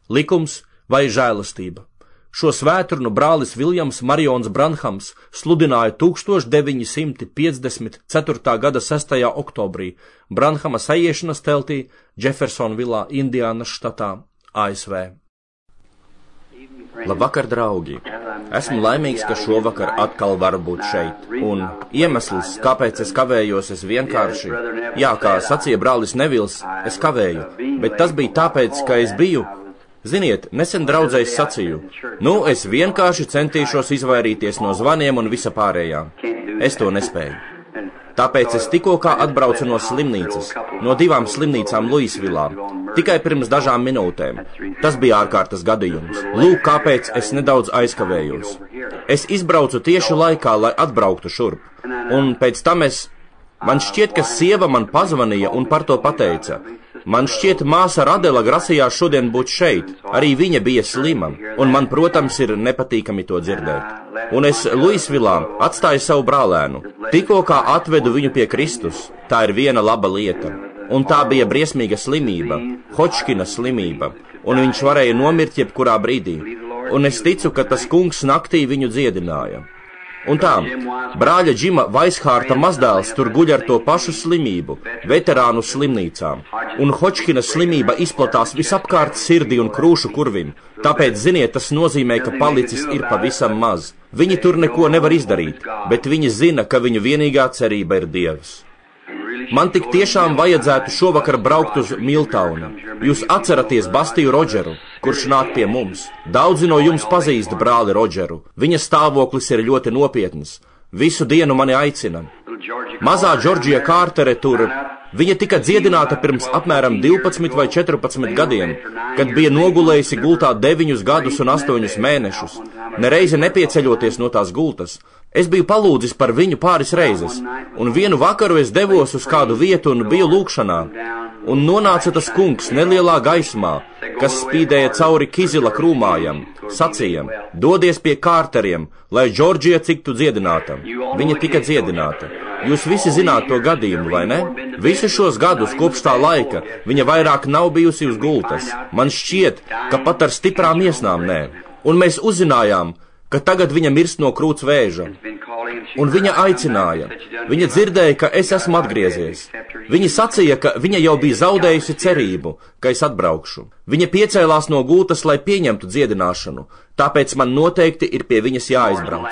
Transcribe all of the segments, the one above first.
likums vai žēlastība. Šo svētdienu brālis Viljams Marions Branhams sludināja 1954. gada 6. oktobrī Branhama sajiešanas teltī Jeffersonvilā, Indiānas štatā, ASV. Labvakar, draugi! Esmu laimīgs, ka šovakar atkal varu būt šeit. Un iemesls, kāpēc es kavējos, es vienkārši, kā sacīja brālis Nevils, es kavēju, bet tas bija tāpēc, ka es biju, ziniet, nesen draudzējs sacīju, es vienkārši centīšos izvairīties no zvaniem un visa pārējā. Es to nespēju. Tāpēc es tikko kā atbraucu no slimnīcas, no 2 slimnīcām Luisvilā, tikai pirms dažām minūtēm. Tas bija ārkārtas gadījums. Lūk, kāpēc es nedaudz aizkavējos. Es izbraucu tieši laikā, lai atbrauktu šurp, un pēc tam man šķiet, ka sieva man pazvanīja un par to pateica. Man šķiet, māsa Radela grasījās šodien būt šeit, arī viņa bija slima, un man, protams, ir nepatīkami to dzirdēt. Un es Luisvilā atstāju savu brālēnu, tikko kā atvedu viņu pie Kristus. Tā ir viena laba lieta. Un tā bija briesmīga slimība, Hodžkina slimība, un viņš varēja nomirt jebkurā brīdī. Un es ticu, ka tas kungs naktī viņu dziedināja. Un tā, brāļa Džima Vaishārta mazdēls tur guļ ar to pašu slimību, veterānu slimnīcā, un Hodžkina slimība izplatās visapkārt sirdi un krūšu kurvim, tāpēc, ziniet, tas nozīmē, ka palicis ir pavisam maz. Viņi tur neko nevar izdarīt, bet viņi zina, ka viņu vienīgā cerība ir Dievs. Man tik tiešām vajadzētu šovakar braukt uz Miltaunu. Jūs atceraties Bastiju Rodžeru, kurš nāk pie mums. Daudzi no jums pazīst brāli Rodžeru. Viņa stāvoklis ir ļoti nopietns. Visu dienu mani aicina. Mazā Džordžija Kārtere tur. Viņa tika dziedināta pirms apmēram 12 vai 14 gadiem, kad bija nogulējusi gultā 9 gadus un 8 mēnešus, nereizi nepieceļoties no tās gultas. Es biju palūdzis par viņu pāris reizes, un vienu vakaru es devos uz kādu vietu un biju lūkšanā, un nonāca tas kungs nelielā gaismā, kas spīdēja cauri Kizila krūmājam, sacīja, dodies pie Kārteriem, lai Džordžija tiktu dziedināta. Viņa tika dziedināta. Jūs visi zināt to gadījumu, vai ne? Visu šos gadus kopš tā laika viņa vairāk nav bijusi uz gultas. Man šķiet, ka pat ar stiprām iesnām nē. Un mēs uzzinājām, ka tagad viņa mirst no krūts vēža. Un viņa aicināja. Viņa dzirdēja, ka es esmu atgriezies. Viņa sacīja, ka viņa jau bija zaudējusi cerību, ka es atbraukšu. Viņa piecēlās no gultas, lai pieņemtu dziedināšanu, tāpēc man noteikti ir pie viņas jāizbrauc.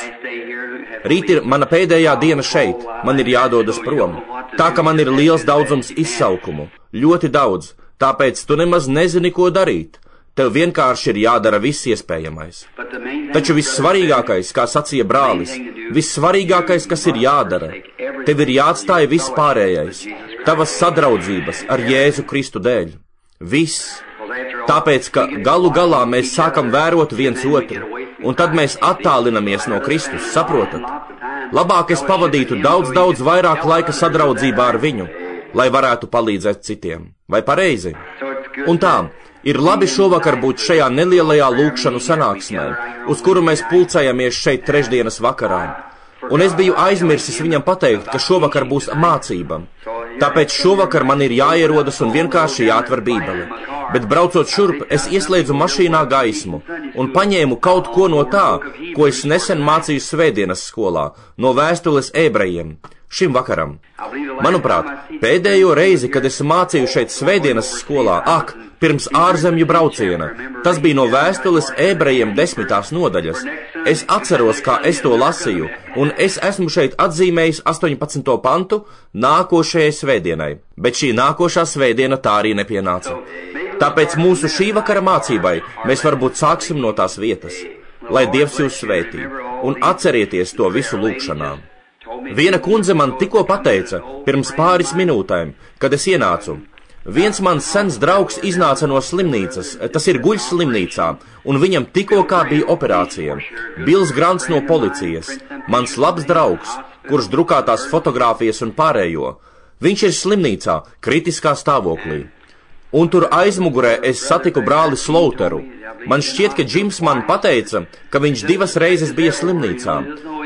Rīt ir mana pēdējā diena šeit, man ir jādodas prom. Tā, ka man ir liels daudzums izsaukumu, ļoti daudz, tāpēc tu nemaz nezini, ko darīt. Tev vienkārši ir jādara viss iespējamais. Taču vissvarīgākais, kā sacīja brālis, vissvarīgākais, kas ir jādara, tev ir jāatstāj viss pārējais, tavas sadraudzības ar Jēzu Kristu dēļ. Viss. Tāpēc, ka galu galā mēs sākam vērot viens otru, un tad mēs attālinamies no Kristus, saprotat? Labāk es pavadītu daudz vairāk laika sadraudzībā ar viņu, lai varētu palīdzēt citiem. Vai pareizi? Un tā, ir labi šovakar būt šajā nelielajā lūkšanu sanāksmē, uz kuru mēs pulcējamies šeit trešdienas vakarā. Un es biju aizmirsis viņam pateikt, ka šovakar būs mācība. Tāpēc šovakar man ir jāierodas un vienkārši jāatver Bībele. Bet braucot šurp, es ieslēdzu mašīnā gaismu un paņēmu kaut ko no tā, ko es nesen mācīju svētdienas skolā, no vēstules ebrejiem, šim vakaram. Manuprāt, pēdējo reizi, kad es mācīju šeit svētdienas skolā, pirms ārzemju brauciena, tas bija no vēstules ebrejiem 10. nodaļas. Es atceros, kā es to lasīju, un es esmu šeit atzīmējis 18. pantu nākošajai svētdienai, bet šī nākošā svētdiena tā arī nepienāca. Tāpēc mūsu šī vakara mācībai mēs varbūt sāksim no tās vietas, lai Dievs jūs svētī, un atcerieties to visu lūkšanā. Viena kundze man tikko pateica, pirms pāris minūtēm, kad es ienācu. Viens mans sens draugs iznāca no slimnīcas, tas ir guļs slimnīcā, un viņam tikko kā bija operācija. Bils Grants no policijas, mans labs draugs, kurš drukātās fotogrāfijas un pārējo. Viņš ir slimnīcā, kritiskā stāvoklī. Un tur aizmugurē es satiku brāli Slauteru. Man šķiet, ka Džims man pateica, ka viņš 2 reizes bija slimnīcā,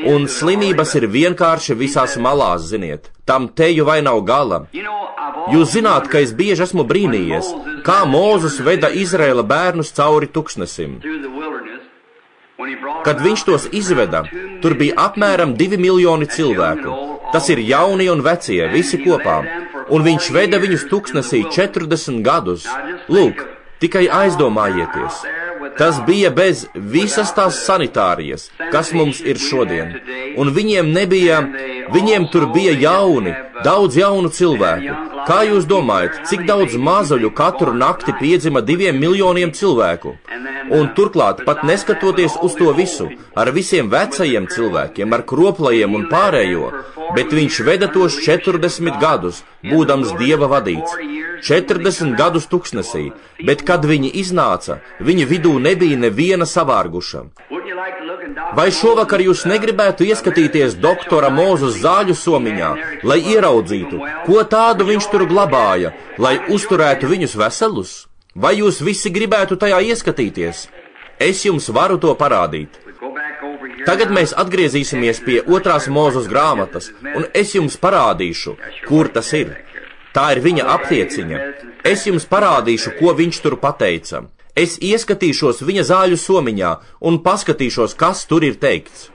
Un slimības ir vienkārši visās malās, ziniet. Tam teju vai nav gala. Jūs zināt, ka es bieži esmu brīnījies, kā Mūzes veda Izraēla bērnus cauri tuksnesim. Kad viņš tos izveda, tur bija apmēram 2 miljoni cilvēku. Tas ir jaunie un vecie, visi kopā. Un viņš veda viņus tuksnesī 40 gadus. Lūk, tikai aizdomājieties. Tas bija bez visas tās sanitārijas, kas mums ir šodien. Un viņiem tur bija daudz jaunu cilvēku. Kā jūs domājat, cik daudz mazuļu katru nakti piedzima 2 miljoniem cilvēku? Un turklāt, pat neskatoties uz to visu, ar visiem vecajiem cilvēkiem, ar kroplajiem un pārējo, bet viņš veda tos 40 gadus, būdams Dieva vadīts. 40 gadus tuksnesī, bet kad viņi iznāca, viņu vidū nebija neviena savārguša. Vai šovakar jūs negribētu ieskatīties doktora Mūzes zāļu somiņā, lai ieraudzītu, ko tādu viņš tur glabāja, lai uzturētu viņus veselus? Vai jūs visi gribētu tajā ieskatīties? Es jums varu to parādīt. Tagad mēs atgriezīsimies pie 2. Mūzes grāmatas, un es jums parādīšu, kur tas ir. Tā ir viņa aplieciņa. Es jums parādīšu, ko viņš tur pateica. Es ieskatīšos viņa zāļu somiņā un paskatīšos, kas tur ir teikts.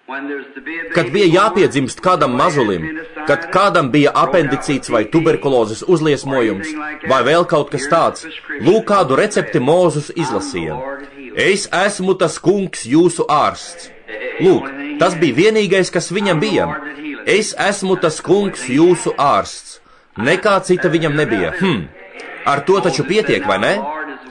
Kad bija jāpiedzimst kādam mazulim, kad kādam bija apendicīts vai tuberkulozes uzliesmojums, vai vēl kaut kas tāds, lūk kādu recepti Mūzes izlasīja. Es esmu tas kungs jūsu ārsts. Lūk, tas bija vienīgais, kas viņam bija. Es esmu tas kungs jūsu ārsts. Nekā cita viņam nebija. Ar to taču pietiek, vai ne?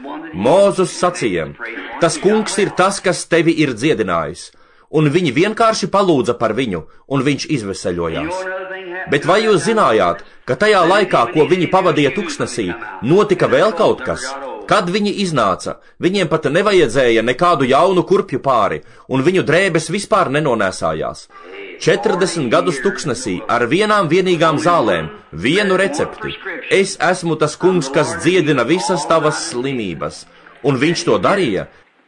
Mūzes sacīja, tas kungs ir tas, kas tevi ir dziedinājis. Un viņi vienkārši palūdza par viņu, un viņš izveseļojās. Bet vai jūs zinājāt, ka tajā laikā, ko viņi pavadīja tuksnesī, notika vēl kaut kas? Kad viņi iznāca, viņiem pat nevajadzēja nekādu jaunu kurpju pāri, un viņu drēbes vispār nenonēsājās. 40 gadus tuksnesī ar vienīgām zālēm, vienu recepti. Es esmu tas kungs, kas dziedina visas tavas slimības. Un viņš to darīja,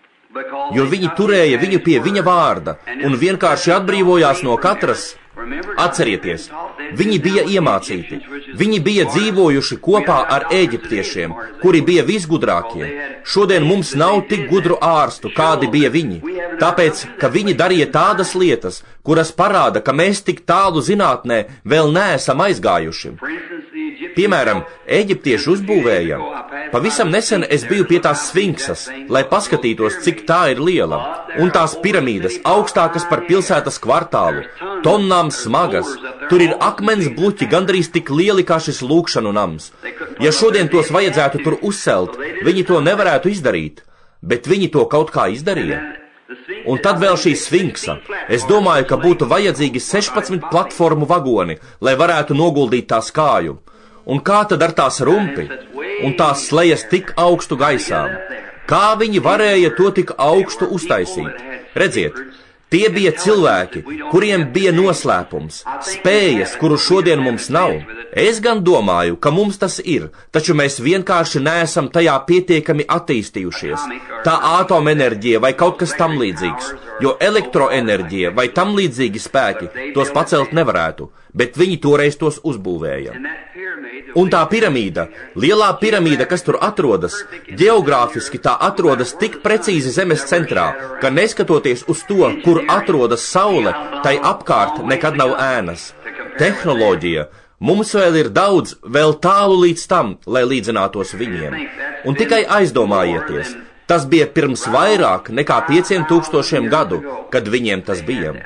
jo viņi turēja viņu pie viņa vārda un vienkārši atbrīvojās no katras. Atcerieties, viņi bija iemācīti, viņi bija dzīvojuši kopā ar eģiptiešiem, kuri bija visgudrākie. Šodien mums nav tik gudru ārstu, kādi bija viņi, tāpēc, ka viņi darīja tādas lietas, kuras parāda, ka mēs tik tālu zinātnē vēl neesam aizgājuši. Piemēram, eģiptieši uzbūvēja. Pavisam nesen es biju pie tās sfinksas, lai paskatītos, cik tā ir liela, un tās piramīdas augstākas par pilsētas kvartālu, tonnām smagas, tur ir akmens bluķi gandrīz tik lieli kā šis lūkšanu nams. Ja šodien tos vajadzētu tur uzcelt, viņi to nevarētu izdarīt, bet viņi to kaut kā izdarīja. Un tad vēl šī sfinksa. Es domāju, ka būtu vajadzīgi 16 platformu vagoni, lai varētu noguldīt tās kāju. Un kā tad ar tās rumpi? Un tās slejas tik augstu gaisā. Kā viņi varēja to tik augstu uztaisīt? Redziet, tie bija cilvēki, kuriem bija noslēpums, spējas, kuru šodien mums nav. Es gan domāju, ka mums tas ir, taču mēs vienkārši neesam tajā pietiekami attīstījušies. Tā atomenerģija vai kaut kas tam līdzīgs, jo elektroenerģija vai tam līdzīgi spēki tos pacelt nevarētu, bet viņi toreiz tos uzbūvēja. Un tā piramīda, lielā piramīda, kas tur atrodas, ģeogrāfiski tā atrodas tik precīzi zemes centrā, ka neskatoties uz to, kur atrodas saule, tai apkārt nekad nav ēnas. Tehnoloģija. Mums vēl ir daudz, vēl tālu līdz tam, lai līdzinātos viņiem. Un tikai aizdomājieties, tas bija pirms vairāk nekā 5000 gadu, kad viņiem tas bija.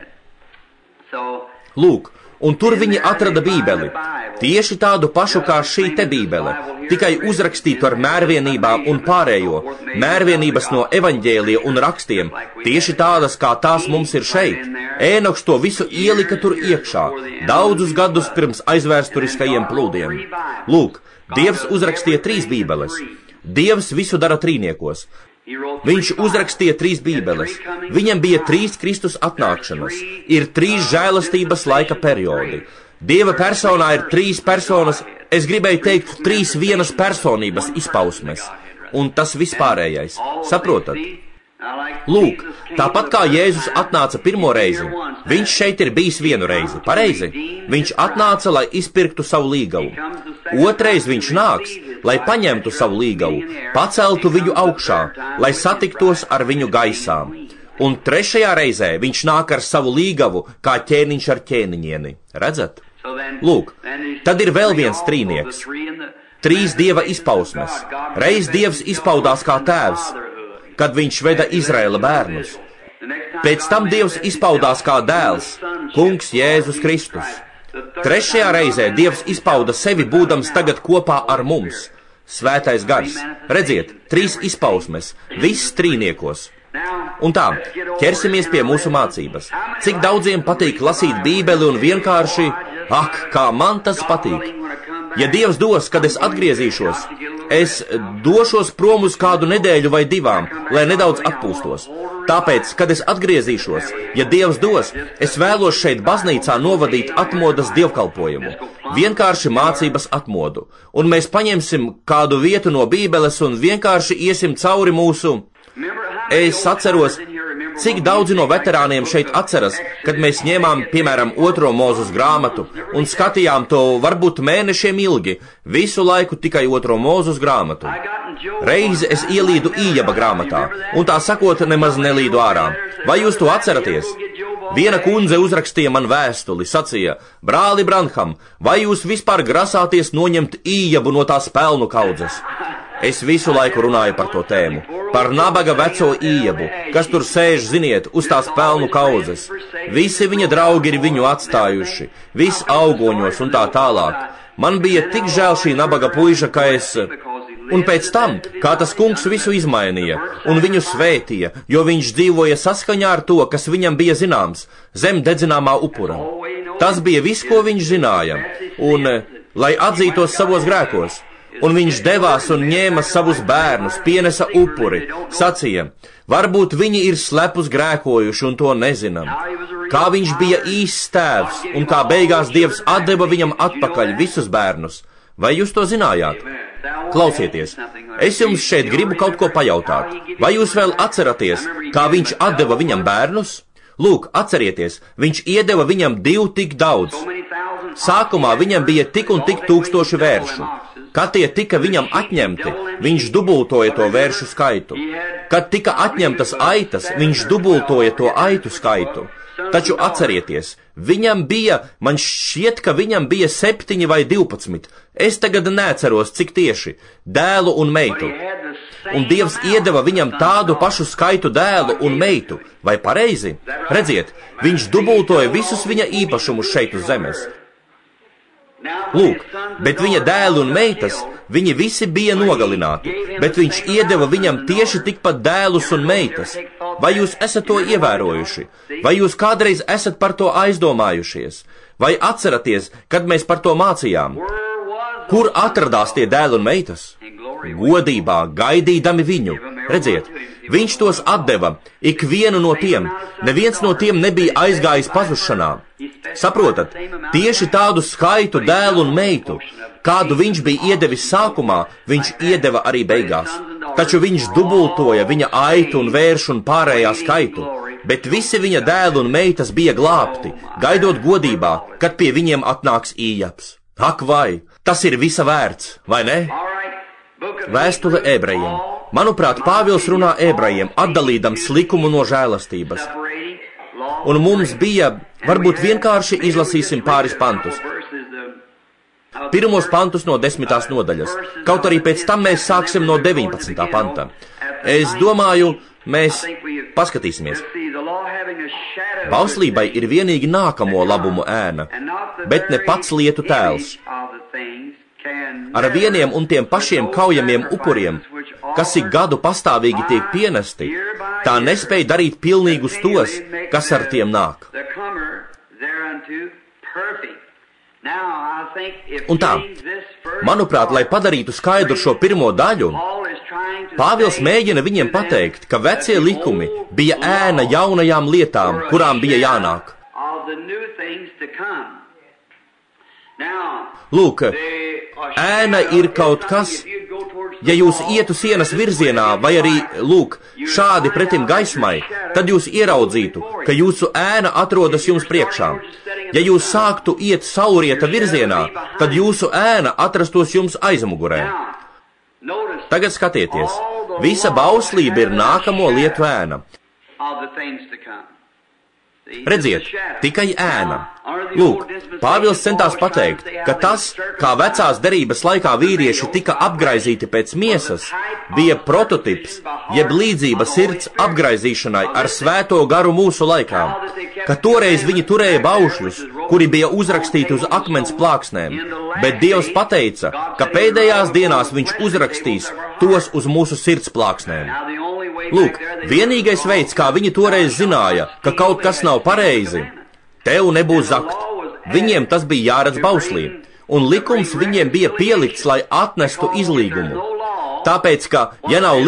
Lūk, un tur viņi atrada bībeli, tieši tādu pašu kā šī te bībele, tikai uzrakstītu ar mērvienībām un pārējo, mērvienības no evaņģēlija un rakstiem, tieši tādas kā tās mums ir šeit. Ēnoks to visu ielika tur iekšā, daudzus gadus pirms aizvēsturiskajiem plūdiem. Lūk, Dievs uzrakstīja 3 bībeles. Dievs visu dara trīniekos. Viņš uzrakstīja 3 bībeles. Viņam bija 3 Kristus atnākšanas. Ir 3 žēlastības laika periodi. Dieva personā ir 3 personas, es gribēju teikt 3 vienas personības izpausmes. Un tas vispārējais. Saprotat? Lūk, tāpat kā Jēzus atnāca pirmo reizi, Viņš šeit ir bijis vienu reizi, pareizi? Viņš atnāca, lai izpirktu savu līgavu. Otrais viņš nāks, lai paņemtu savu līgavu, paceltu viņu augšā, lai satiktos ar viņu gaisā. Un trešajā reizē viņš nāk ar savu līgavu, kā ķēniņš ar ķēniņieni. Redzat? Lūk, tad ir vēl viens trīnieks. Trīs Dieva izpausmes. Reiz Dievs izpaudās kā tēvs, kad viņš veda Izraēla bērnus. Pēc tam Dievs izpaudās kā dēls, Kungs Jēzus Kristus. Trešajā reizē Dievs izpauda sevi būdams tagad kopā ar mums. Svētais gars. Redziet, trīs izpausmes, viss trīniekos. Un tā, ķersimies pie mūsu mācības. Cik daudziem patīk lasīt Bībeli un vienkārši, kā man tas patīk. Ja Dievs dos, kad es atgriezīšos, es došos prom uz kādu nedēļu vai divām, lai nedaudz atpūstos. Tāpēc, kad es atgriezīšos, ja Dievs dos, es vēlos šeit baznīcā novadīt atmodas dievkalpojumu. Vienkārši mācības atmodu. Un mēs paņemsim kādu vietu no Bībeles un vienkārši iesim cauri mūsu... Es atceros, cik daudzi no veterāniem šeit atceras, kad mēs ņēmām, piemēram, 2. Mūzes grāmatu un skatījām to varbūt mēnešiem ilgi, visu laiku tikai 2. Mūzes grāmatu. Reizi es ielīdu Ījaba grāmatā, un tā sakot nemaz nelīdu ārā. Vai jūs to atceraties? Viena kundze uzrakstīja man vēstuli, sacīja, brāli Branham, vai jūs vispār grasāties noņemt Ījabu no tās pelnu kaudzes? Es visu laiku runāju par to tēmu, par nabaga veco Ījabu, kas tur sēž, ziniet, uz tās pelnu kaudzes. Visi viņa draugi ir viņu atstājuši, viss augoņos un tā tālāk. Man bija tik žēl šī nabaga puiša, ka es... Un pēc tam, kā tas kungs visu izmainīja un viņu svētīja, jo viņš dzīvoja saskaņā ar to, kas viņam bija zināms, zem dedzināmā upura. Tas bija viss, ko viņš zināja, un lai atzītos savos grēkos. Un viņš devās un ņēma savus bērnus, pienesa upuri, sacīja, varbūt viņi ir slepus grēkojuši un to nezinām. Kā viņš bija īsts tēvs un kā beigās Dievs atdeva viņam atpakaļ visus bērnus. Vai jūs to zinājāt? Klausieties, es jums šeit gribu kaut ko pajautāt. Vai jūs vēl atceraties, kā viņš atdeva viņam bērnus? Lūk, atcerieties, viņš iedeva viņam 2 tik daudz. Sākumā viņam bija tik un tik 1000 vēršu. Kad tie tika viņam atņemti, viņš dubultoja to vēršu skaitu. Kad tika atņemtas aitas, viņš dubultoja to aitu skaitu. Taču atcerieties, viņam bija, man šķiet, ka viņam bija 7 vai 12. Es tagad neatceros, cik tieši, dēlu un meitu. Un Dievs iedeva viņam tādu pašu skaitu dēlu un meitu, vai pareizi? Redziet, viņš dubultoja visus viņa īpašumus šeit uz zemes. Lūk, bet viņa dēli un meitas, viņi visi bija nogalināti, bet viņš iedeva viņam tieši tikpat dēlus un meitas. Vai jūs esat to ievērojuši? Vai jūs kādreiz esat par to aizdomājušies? Vai atceraties, kad mēs par to mācījām? Kur atradās tie dēli un meitas? Godībā, gaidīdami viņu. Redziet, viņš tos atdeva, ikvienu no tiem. Neviens no tiem nebija aizgājis pazušanā. Saprotat, tieši tādu skaitu dēlu un meitu, kādu viņš bija iedevis sākumā, viņš iedeva arī beigās. Taču viņš dubultoja viņa aitu un vēršu un pārējā skaitu, bet visi viņa dēli un meitas bija glābti, gaidot godībā, kad pie viņiem atnāks Ījabs. Ak vai, tas ir visa vērts, vai ne? Vēstule ebrejiem. Manuprāt, Pāvils runā ebrejiem, atdalīdams likumu no žēlastības. Un mums bija, varbūt vienkārši izlasīsim pāris pantus. Pirmos pantus no 10. nodaļas, kaut arī pēc tam mēs sāksim no 19. panta. Es domāju, mēs paskatīsimies. Bauslībai ir vienīgi nākamo labumu ēna, bet ne pats lietu tēls. Ar vieniem un tiem pašiem kaujamiem upuriem, kas ik gadu pastāvīgi tiek pienesti, tā nespēj darīt pilnīgus tos, kas ar tiem nāk. Un tā, manuprāt, lai padarītu skaidru šo pirmo daļu, Pāvils mēģina viņiem pateikt, ka vecie likumi bija ēna jaunajām lietām, kurām bija jānāk. Lūk, ēna ir kaut kas, ja jūs ietu sienas virzienā, vai arī, lūk, šādi pretim gaismai, tad jūs ieraudzītu, ka jūsu ēna atrodas jums priekšā. Ja jūs sāktu iet saulrieta virzienā, tad jūsu ēna atrastos jums aizmugurē. Tagad skatieties, visa bauslība ir nākamo lietu ēna. Redziet, tikai ēna. Lūk, Pāvils centās pateikt, ka tas, kā vecās derības laikā vīrieši tika apgraizīti pēc miesas, bija prototips, jeb līdzība sirds apgraizīšanai ar svēto garu mūsu laikā, ka toreiz viņi turēja baušļus, kuri bija uzrakstīti uz akmens plāksnēm, bet Dievs pateica, ka pēdējās dienās viņš uzrakstīs tos uz mūsu sirds plāksnēm. Lūk, vienīgais veids, kā viņi toreiz zināja, ka kaut kas nav pareizi, tev nebūs zakt. Viņiem tas bija jāredz bauslī, un likums viņiem bija pielikts, lai atnestu izlīgumu. Tāpēc, ka, ja nav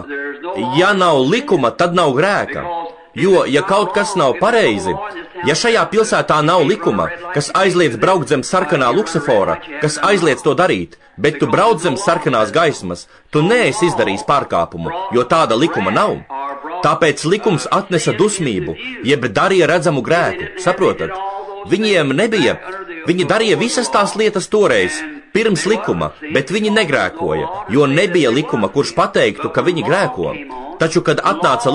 likuma, tad nav grēka. Jo, ja kaut kas nav pareizi, ja šajā pilsētā nav likuma, kas aizliedz braukt zem sarkanā luksefora, kas aizliedz to darīt, bet tu brauc zem sarkanās gaismas, tu neesi izdarījis pārkāpumu, jo tāda likuma nav. Tāpēc likums atnesa dusmību, jeb darīja redzamu grēku, saprotat? Viņiem nebija, viņi darīja visas tās lietas toreiz, pirms likuma, bet viņi negrēkoja, jo nebija likuma, kurš pateiktu, ka viņi grēko. Taču, kad atnāca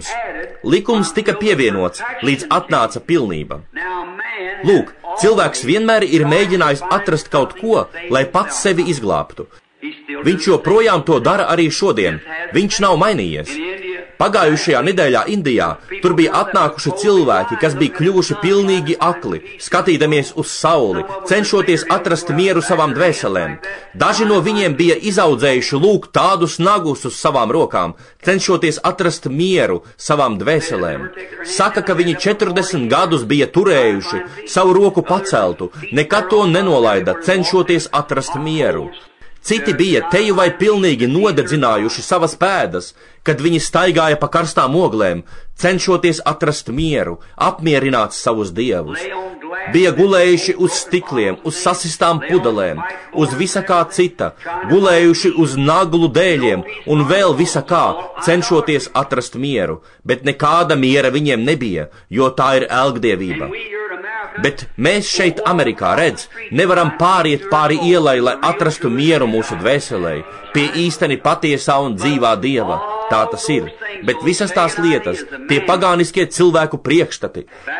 likums tika pievienots, līdz atnāca pilnība. Lūk, cilvēks vienmēr ir mēģinājis atrast kaut ko, lai pats sevi izglābtu. Viņš joprojām to dara arī šodien, viņš nav mainījies. Pagājušajā nedēļā Indijā tur bija atnākuši cilvēki, kas bija kļuvuši pilnīgi akli, skatīdamies uz sauli, cenšoties atrast mieru savām dvēselēm. Daži no viņiem bija izaudzējuši lūk tādus nagus uz savām rokām, cenšoties atrast mieru savām dvēselēm. Saka, ka viņi 40 gadus bija turējuši savu roku paceltu, nekad to nenolaida, cenšoties atrast mieru. Citi bija teju vai pilnīgi nodedzinājuši savas pēdas, kad viņi staigāja pa karstām oglēm, cenšoties atrast mieru, apmierināt savus dievus. Bija gulējuši uz stikliem, uz sasistām pudelēm, uz visa kā cita, gulējuši uz naglu dēļiem un vēl visa kā, cenšoties atrast mieru, bet nekāda miera viņiem nebija, jo tā ir elgdievība. Bet mēs šeit Amerikā, redz, nevaram pāriet pāri ielai, lai atrastu mieru mūsu dvēselē, pie īsteni patiesā un dzīvā Dieva. Tā tas ir, bet visas tās lietas, tie pagāniskie cilvēku priekšstati,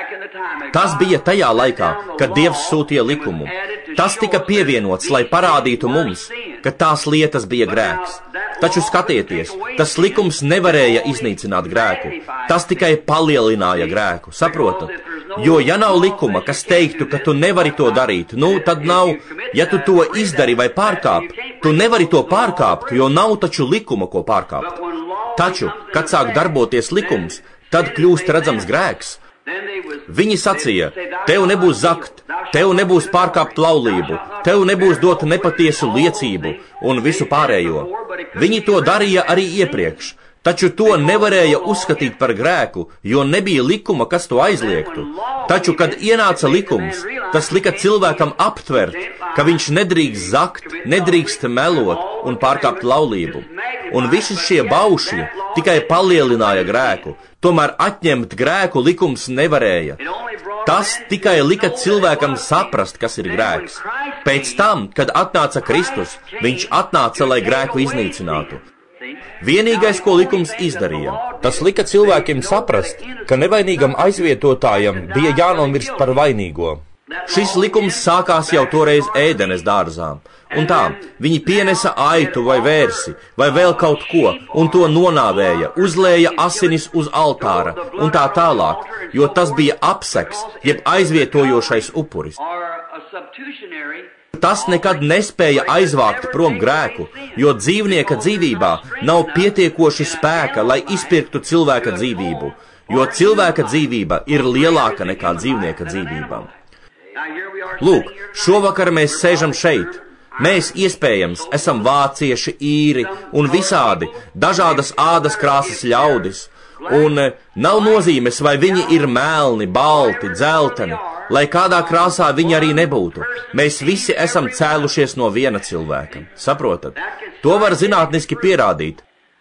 tas bija tajā laikā, kad Dievs sūtīja likumu. Tas tika pievienots, lai parādītu mums, ka tās lietas bija grēks. Taču skatieties, tas likums nevarēja iznīcināt grēku, tas tikai palielināja grēku, saprotat? Jo, ja nav likuma, kas teiktu, ka tu nevari to darīt, tad nav, ja tu to izdari vai pārkāp, tu nevari to pārkāpt, jo nav taču likuma, ko pārkāpt. Taču, kad sāk darboties likums, tad kļūst redzams grēks. Viņi sacīja, tev nebūs zakt, tev nebūs pārkāpt laulību, tev nebūs dot nepatiesu liecību un visu pārējo. Viņi to darīja arī iepriekš. Taču to nevarēja uzskatīt par grēku, jo nebija likuma, kas to aizliegtu. Taču, kad ienāca likums, tas lika cilvēkam aptvert, ka viņš nedrīkst zakt, nedrīkst melot un pārkāpt laulību. Un visi šie baušļi tikai palielināja grēku, tomēr atņemt grēku likums nevarēja. Tas tikai lika cilvēkam saprast, kas ir grēks. Pēc tam, kad atnāca Kristus, viņš atnāca, lai grēku iznīcinātu. Vienīgais, ko likums izdarīja, tas lika cilvēkiem saprast, ka nevainīgam aizvietotājam bija jānomirst par vainīgo. Šis likums sākās jau toreiz Ēdenes dārzā, un tā, viņi pienesa aitu vai vērsi, vai vēl kaut ko, un to nonāvēja, uzlēja asinis uz altāra, un tā tālāk, jo tas bija apseks, jeb aizvietojošais upuris. Tas nekad nespēja aizvākt prom grēku, jo dzīvnieka dzīvībā nav pietiekoši spēka, lai izpirktu cilvēka dzīvību, jo cilvēka dzīvība ir lielāka nekā dzīvnieka dzīvība. Lūk, šovakar mēs sēžam šeit. Mēs iespējams esam vācieši, īri un visādi, dažādas ādas krāsas ļaudis, un nav nozīmes, vai viņi ir melni, balti, dzelteni, lai kādā krāsā viņi arī nebūtu. Mēs visi esam cēlušies no viena cilvēka. Saprotat? To var zinātniski pierādīt.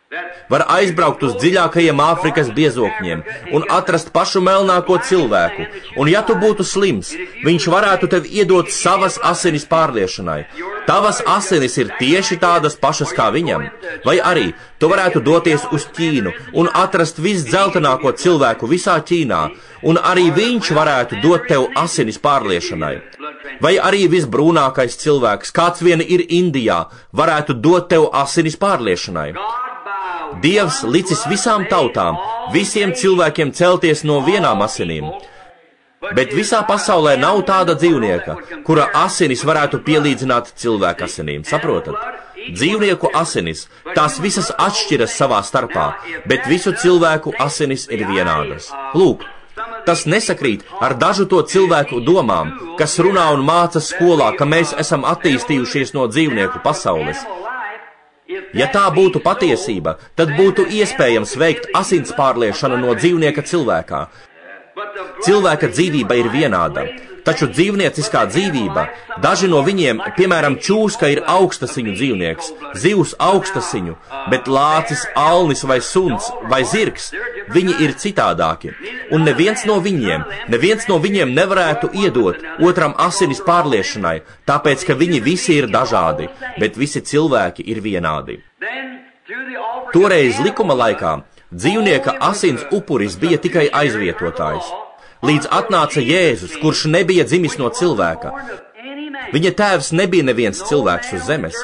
Var aizbraukt uz dziļākajiem Āfrikas biezokņiem un atrast pašu melnāko cilvēku, un ja tu būtu slims, viņš varētu tev iedot savas asinis pārliešanai. Tavas asinis ir tieši tādas pašas kā viņam. Vai arī tu varētu doties uz Ķīnu un atrast visdzeltenāko cilvēku visā Ķīnā, un arī viņš varētu dot tev asinis pārliešanai. Vai arī visbrūnākais cilvēks, kāds vien ir Indijā, varētu dot tev asinis pārliešanai. Dievs licis visām tautām, visiem cilvēkiem celties no vienām asinīm, bet visā pasaulē nav tāda dzīvnieka, kura asinis varētu pielīdzināt cilvēka asinīm, saprotat? Dzīvnieku asinis, tās visas atšķiras savā starpā, bet visu cilvēku asinis ir vienādas. Lūk, tas nesakrīt ar dažu to cilvēku domām, kas runā un māca skolā, ka mēs esam attīstījušies no dzīvnieku pasaules. Ja tā būtu patiesība, tad būtu iespējams veikt asins pārliešanu no dzīvnieka cilvēkā. Cilvēka dzīvība ir vienāda, taču dzīvnieciskā dzīvība, daži no viņiem, piemēram, čūska ir augstasiņu dzīvnieks, zivs augstasiņu, bet lācis, alnis vai suns vai zirgs, viņi ir citādāki. Un neviens no viņiem nevarētu iedot otram asinis pārliešanai, tāpēc, ka viņi visi ir dažādi, bet visi cilvēki ir vienādi. Toreiz likuma laikā dzīvnieka asins upuris bija tikai aizvietotājs. Līdz atnāca Jēzus, kurš nebija dzimis no cilvēka. Viņa tēvs nebija neviens cilvēks uz zemes.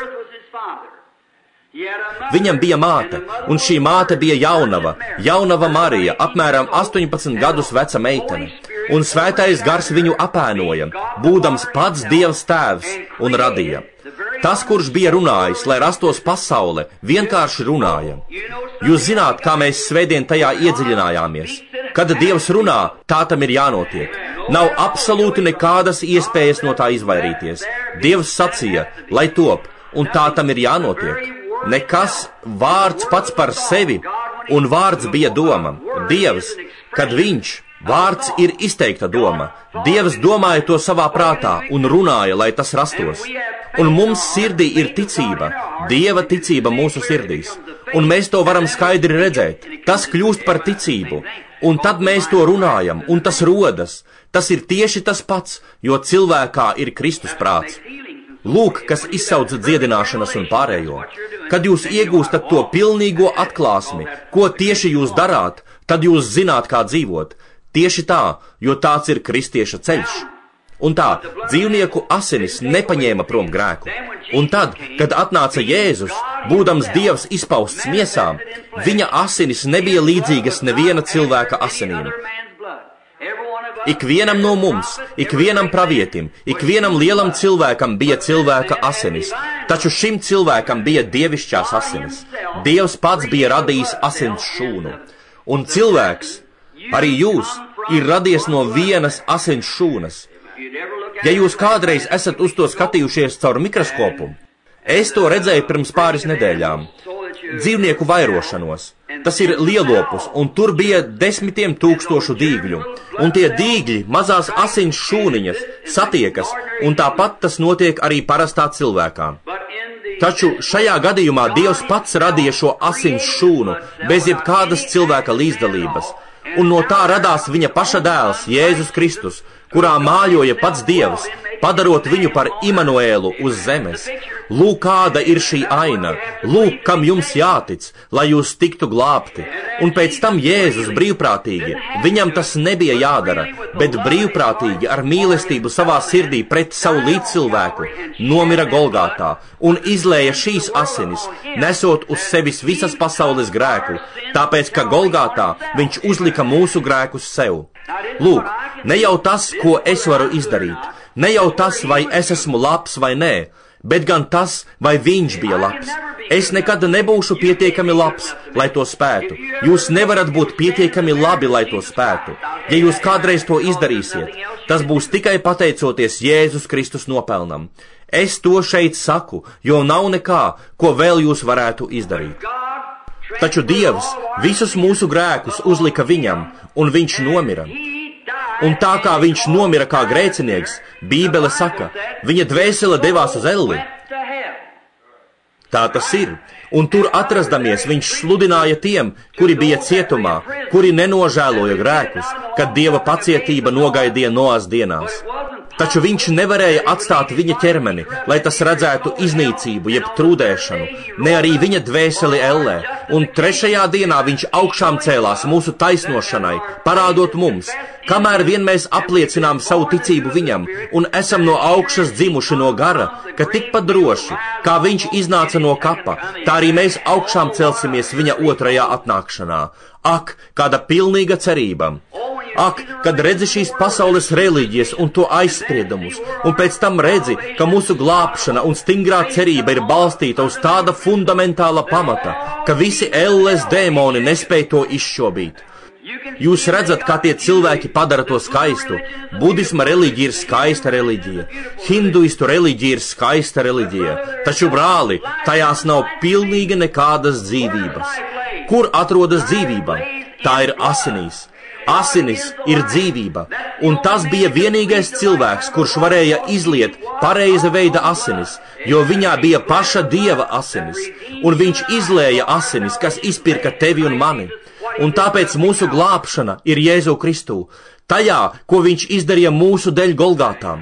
Viņam bija māte, un šī māte bija jaunava Marija, apmēram 18 gadus veca meitene, un svētais gars viņu apēnoja, būdams pats Dievs tēvs, un radīja. Tas, kurš bija runājis, lai rastos pasaule, vienkārši runāja. Jūs zināt, kā mēs svētdien tajā iedziļinājāmies. Kad Dievs runā, tā tam ir jānotiek. Nav absolūti nekādas iespējas no tā izvairīties. Dievs sacīja, lai top, un tā tam ir jānotiek. Nekas, vārds pats par sevi, un vārds bija doma. Dievs, kad vārds ir izteikta doma. Dievs domāja to savā prātā un runāja, lai tas rastos. Un mums sirdī ir ticība, Dieva ticība mūsu sirdīs. Un mēs to varam skaidri redzēt. Tas kļūst par ticību. Un tad mēs to runājam, un tas rodas. Tas ir tieši tas pats, jo cilvēkā ir Kristus prāts. Lūk, kas izsauc dziedināšanas un pārējo. Kad jūs iegūstat to pilnīgo atklāsmi, ko tieši jūs darāt, tad jūs zināt, kā dzīvot. Tieši tā, jo tāds ir kristieša ceļš. Un tā, dzīvnieku asinis nepaņēma prom grēku. Un tad, kad atnāca Jēzus, būdams Dievs izpausts miesā, viņa asinis nebija līdzīgas neviena cilvēka asinīm. Ikvienam no mums, ikvienam pravietim, ikvienam lielam cilvēkam bija cilvēka asinis, taču šim cilvēkam bija dievišķās asinis. Dievs pats bija radījis asins šūnu. Un cilvēks, arī jūs, ir radies no vienas asins šūnas. Ja jūs kādreiz esat uz to skatījušies caur mikroskopu, es to redzēju pirms pāris nedēļām. Dzīvnieku vairošanos. Tas ir lielopus, un tur bija 10 000 dīgļu. Un tie dīgļi, mazās asins šūniņas, satiekas, un tāpat tas notiek arī parastā cilvēkā. Taču šajā gadījumā Dievs pats radīja šo asins šūnu, bez jebkādas cilvēka līdzdalības. Un no tā radās viņa paša dēls, Jēzus Kristus, kurā mājoja pats Dievs, padarot viņu par Imanuēlu uz zemes. Lūk, kāda ir šī aina, lūk, kam jums jātic, lai jūs tiktu glābti. Un pēc tam Jēzus brīvprātīgi, viņam tas nebija jādara, bet brīvprātīgi ar mīlestību savā sirdī pret savu līdzcilvēku nomira Golgātā un izlēja šīs asinis, nesot uz sevis visas pasaules grēku, tāpēc, ka Golgātā viņš uzlika mūsu grēkus sev. Lūk, ne jau tas, ko es varu izdarīt, ne jau tas, vai es esmu labs vai nē, bet gan tas, vai viņš bija labs. Es nekad nebūšu pietiekami labs, lai to spētu. Jūs nevarat būt pietiekami labi, lai to spētu. Ja jūs kādreiz to izdarīsiet, tas būs tikai pateicoties Jēzus Kristus nopelnam. Es to šeit saku, jo nav nekā, ko vēl jūs varētu izdarīt. Taču Dievs visus mūsu grēkus uzlika viņam, un viņš nomira. Un tā kā viņš nomira kā grēcinieks, Bībele saka, viņa dvēsele devās uz elli. Tā tas ir, un tur atrastamies viņš sludināja tiem, kuri bija cietumā, kuri nenožēloja grēkus, kad Dieva pacietība nogaidīja Noas dienās. Taču viņš nevarēja atstāt viņa ķermeni, lai tas redzētu iznīcību, jeb trūdēšanu, ne arī viņa dvēseli ellē, un 3. dienā viņš augšām cēlās mūsu taisnošanai, parādot mums, kamēr vien mēs apliecinām savu ticību viņam un esam no augšas dzimuši no gara, ka tikpat droši, kā viņš iznāca no kapa, tā arī mēs augšām celsimies viņa 2. atnākšanā. Ak, kāda pilnīga cerība! Ak, kad redzi šīs pasaules reliģijas un to aizspriedumus, un pēc tam redzi, ka mūsu glābšana un stingrā cerība ir balstīta uz tāda fundamentāla pamata, ka visi elles dēmoni nespēj to izšķobīt. Jūs redzat, kā tie cilvēki padara to skaistu. Budisma reliģija ir skaista reliģija, hinduistu reliģija ir skaista reliģija, taču, brāli, tajās nav pilnīgi nekādas dzīvības. Kur atrodas dzīvība? Tā ir asinīs. Asinis ir dzīvība, un tas bija vienīgais cilvēks, kurš varēja izliet pareiza veida asinis, jo viņā bija paša Dieva asinis, un viņš izlēja asinis, kas izpirka tevi un mani. Un tāpēc mūsu glābšana ir Jēzu Kristū, tajā, ko viņš izdarīja mūsu dēļ Golgātā.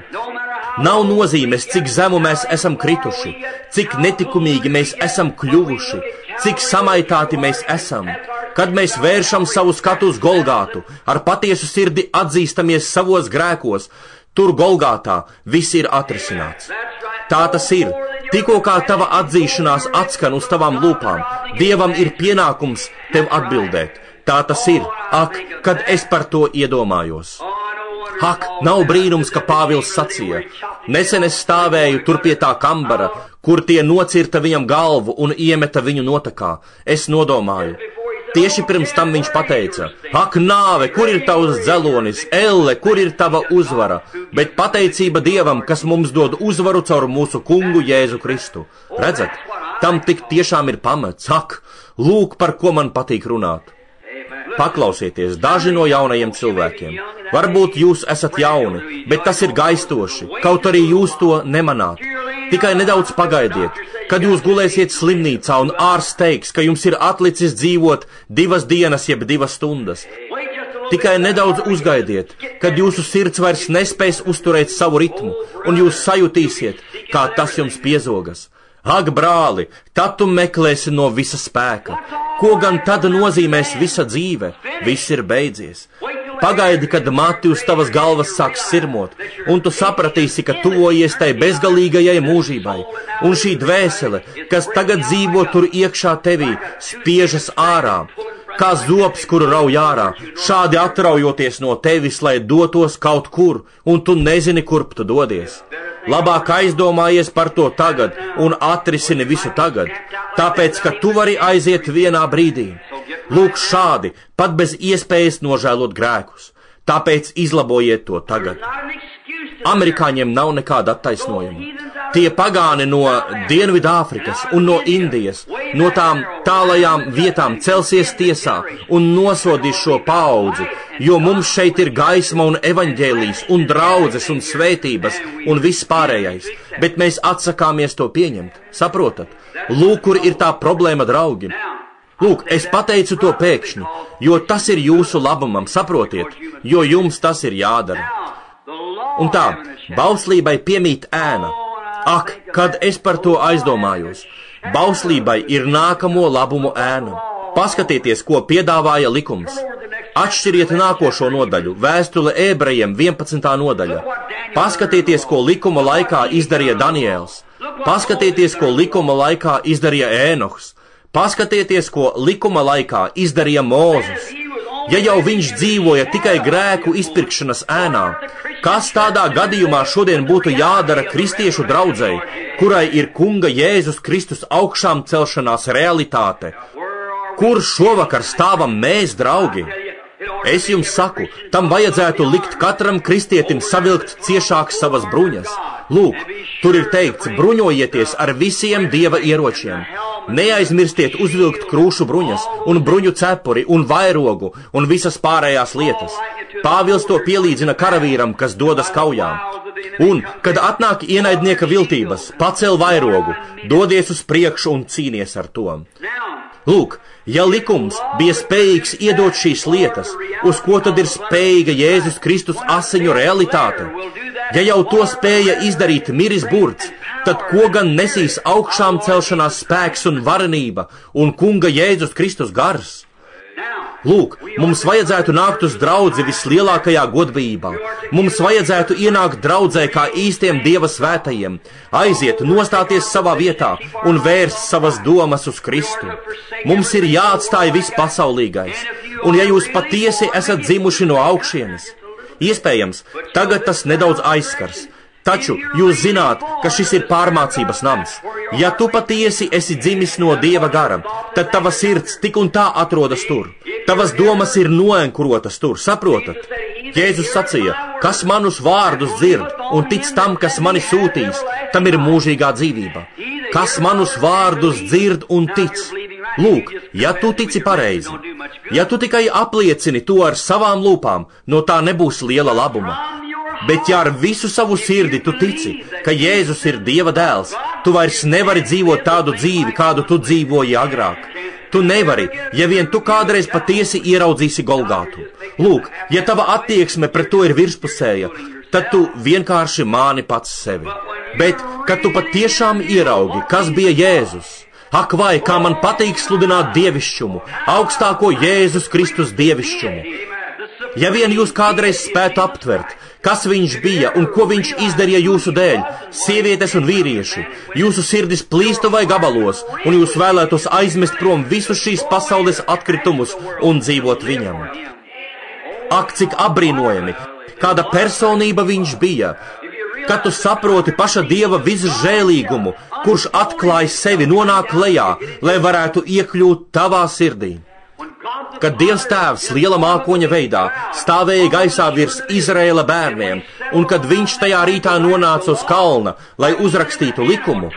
Nav nozīmes, cik zemu mēs esam krituši, cik netikumīgi mēs esam kļuvuši, cik samaitāti mēs esam. Kad mēs vēršam savu skatu uz Golgātu, ar patiesu sirdi atzīstamies savos grēkos, tur Golgātā viss ir atrisināts. Tā tas ir. Tikko kā tava atzīšanās atskan uz tavām lūpām, Dievam ir pienākums tev atbildēt. Tā tas ir. Ak, kad es par to iedomājos. Ak, nav brīnums, ka Pāvils sacīja. Nesen es stāvēju tur pie tā kambara, kur tie nocirta viņam galvu un iemeta viņu notekā. Es nodomāju. Tieši pirms tam viņš pateica, ak, nāve, kur ir tavs dzelonis, elle, kur ir tava uzvara, bet pateicība Dievam, kas mums dod uzvaru caur mūsu kungu Jēzu Kristu. Redzat, tam tik tiešām ir pamats, ak, lūk, par ko man patīk runāt. Paklausieties, daži no jaunajiem cilvēkiem. Varbūt jūs esat jauni, bet tas ir gaistoši, kaut arī jūs to nemanāt. Tikai nedaudz pagaidiet, kad jūs gulēsiet slimnīcā un ārsts teiks, ka jums ir atlicis dzīvot 2 dienas jeb 2 stundas. Tikai nedaudz uzgaidiet, kad jūsu sirds vairs nespēs uzturēt savu ritmu, un jūs sajutīsiet, kā tas jums piezogas. Ak, brāli, tad tu meklēsi no visa spēka. Ko gan tad nozīmēs visa dzīve? Viss ir beidzies. Pagaidi, kad mati uz tavas galvas sāks sirmot, un tu sapratīsi, ka tuvojies tai bezgalīgajai mūžībai, un šī dvēsele, kas tagad dzīvo tur iekšā tevī, spiežas ārā, kā zobs, kuru rauj ārā, šādi atraujoties no tevis, lai dotos kaut kur, un tu nezini, kurp tu dodies. Labāk aizdomājies par to tagad un atrisini visu tagad, tāpēc, ka tu vari aiziet vienā brīdī. Lūk šādi, pat bez iespējas nožēlot grēkus. Tāpēc izlabojiet to tagad. Amerikāņiem nav nekāda attaisnojuma. Tie pagāni no Dienvidāfrikas un no Indijas, no tām tālajām vietām celsies tiesā un nosodīs šo paudzi, jo mums šeit ir gaisma un evaņģēlijs un draudzes un svētības un viss pārējais, bet mēs atsakāmies to pieņemt. Saprotat? Lūk, kur ir tā problēma, draugi. Lūk, es pateicu to pēkšņi, jo tas ir jūsu labumam, saprotiet, jo jums tas ir jādara. Un tā, bauslībai piemīt ēna. Ak, kad es par to aizdomājos, bauslībai ir nākamo labumu ēna. Paskatieties, ko piedāvāja likums. Atšķiriet nākošo nodaļu, vēstule Ebrejiem 11. nodaļa. Paskatieties, ko likuma laikā izdarīja Daniēls. Paskatieties, ko likuma laikā izdarīja Ēnohs. Paskatieties, ko likuma laikā izdarīja Mūzes. Ja jau viņš dzīvoja tikai grēku izpirkšanas ēnā, kas tādā gadījumā šodien būtu jādara kristiešu draudzei, kurai ir kunga Jēzus Kristus augšām celšanās realitāte? Kur šovakar stāvam mēs, draugi? Es jums saku, tam vajadzētu likt katram kristietim savilkt ciešāk savas bruņas. Lūk, tur ir teikts, bruņojieties ar visiem Dieva ieročiem. Neaizmirstiet uzvilkt krūšu bruņas un bruņu cepuri un vairogu un visas pārējās lietas. Pāvils to pielīdzina karavīram, kas dodas kaujām. Un, kad atnāk ienaidnieka viltības, pacel vairogu, dodies uz priekšu un cīnies ar to. Lūk, ja likums bija spējīgs iedot šīs lietas, uz ko tad ir spējīga Jēzus Kristus asiņu realitāte? Ja jau to spēja izdarīt miris burts, tad ko gan nesīs augšām celšanās spēks un varenība un kunga Jēzus Kristus gars? Lūk, mums vajadzētu nākt uz draudzi vislielākajā godbijībā. Mums vajadzētu ienākt draudzē kā īstiem Dieva svētajiem, aiziet, nostāties savā vietā un vērst savas domas uz Kristu. Mums ir jāatstāj viss pasaulīgais, un ja jūs patiesi esat dzimuši no augšienes, iespējams, tagad tas nedaudz aizskars. Taču jūs zināt, ka šis ir pārmācības nams. Ja tu patiesi esi dzimis no Dieva gara, tad tava sirds tik un tā atrodas tur. Tavas domas ir noenkurotas tur, saprotat? Jēzus sacīja, kas manus vārdus dzird un tic tam, kas mani sūtīs, tam ir mūžīgā dzīvība. Kas manus vārdus dzird un tic? Lūk, ja tu tici pareizi, ja tu tikai apliecini to ar savām lūpām, no tā nebūs liela labuma. Bet ja ar visu savu sirdi tu tici, ka Jēzus ir Dieva dēls, tu vairs nevari dzīvot tādu dzīvi, kādu tu dzīvoji agrāk. Tu nevari, ja vien tu kādreiz patiesi ieraudzīsi Golgātu. Lūk, ja tava attieksme pret to ir virspusēja, tad tu vienkārši māni pats sevi. Bet, kad tu patiešām ieraugi, kas bija Jēzus, ak vai, kā man patīk sludināt dievišķumu, augstāko Jēzus Kristus dievišķumu. Ja vien jūs kādreiz spētu aptvert, kas viņš bija un ko viņš izdarīja jūsu dēļ, sievietes un vīrieši, jūsu sirdis plīstu vai gabalos, un jūs vēlētos aizmest prom visus šīs pasaules atkritumus un dzīvot viņam. Ak, cik apbrīnojami, kāda personība viņš bija, kad tu saproti paša Dieva visžēlīgumu, kurš atklāj sevi, nonāk lejā, lai varētu iekļūt tavā sirdī. Kad Dievs Tēvs liela mākoņa veidā stāvēja gaisā virs Izraēla bērniem, un kad viņš tajā rītā nonāca uz kalna, lai uzrakstītu likumu,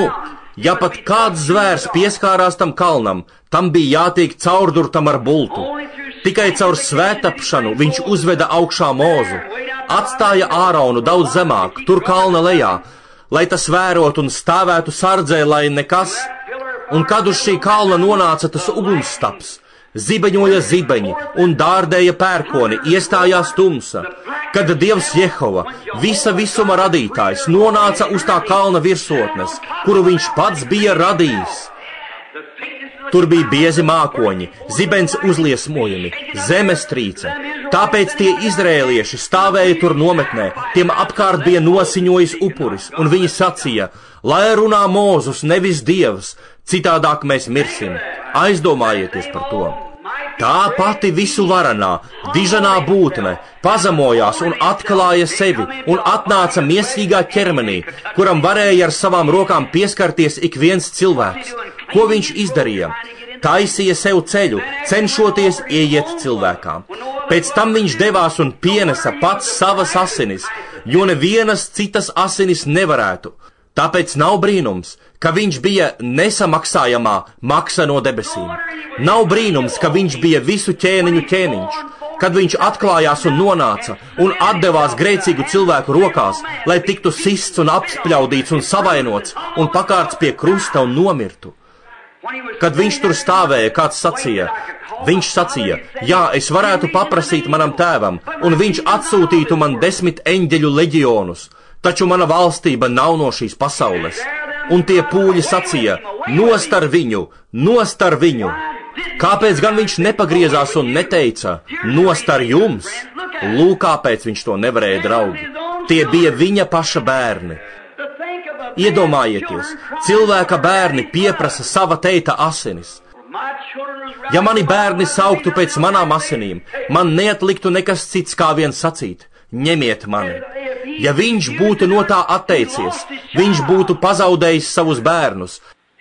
ja pat kāds zvērs pieskārās tam kalnam, tam bija jātiek caurdurtam ar bultu. Tikai caur svētapšanu viņš uzveda augšā Mūzu, atstāja Āronu daudz zemāk, tur kalna lejā, lai tas vērot un stāvētu sardzē, lai nekas, un kad uz šī kalna nonāca tas ugunsstaps, zibeņoja zibeņi un dārdēja pērkoni, iestājās tumsa. Kad Dievs Jehova, visa visuma radītājs, nonāca uz tā kalna virsotnes, kuru viņš pats bija radījis. Tur bija biezi mākoņi, zibens uzliesmojumi, zemestrīce. Tāpēc tie izrēlieši stāvēja tur nometnē, tiem apkārt bija nosiņojis upuris, un viņi sacīja, lai runā Mūzus, nevis Dievs, citādāk mēs mirsim. Aizdomājieties par to. Tā pati visu varanā, diženā būtne, pazemojās un atklāja sevi un atnāca miesīgā ķermenī, kuram varēja ar savām rokām pieskarties ik viens cilvēks. Ko viņš izdarīja? Taisīja sev ceļu, cenšoties ieiet cilvēkā. Pēc tam viņš devās un pienesa pats savas asinis, jo nevienas citas asinis nevarētu. Tāpēc nav brīnums, ka viņš bija nesamaksājamā maksa no debesīm. Nav brīnums, ka viņš bija visu ķēniņu ķēniņš, kad viņš atklājās un nonāca un atdevās grēcīgu cilvēku rokās, lai tiktu sists un apspļaudīts un savainots un pakārts pie krusta un nomirtu. Kad viņš tur stāvēja, kāds sacīja, viņš sacīja, jā, es varētu paprasīt manam tēvam, un viņš atsūtītu man 10 eņģeļu leģionus, taču mana valstība nav no šīs pasaules. Un tie pūļi sacīja, nost ar viņu, nost ar viņu. Kāpēc gan viņš nepagriezās un neteica, nost ar jums? Lūk, kāpēc viņš to nevarēja, draugi. Tie bija viņa paša bērni. Iedomājieties, cilvēka bērni pieprasa sava teita asinis. Ja mani bērni sauktu pēc manām asinīm, man neatliktu nekas cits kā vien sacīt, ņemiet mani. Ja viņš būtu no tā atteicies, viņš būtu pazaudējis savus bērnus,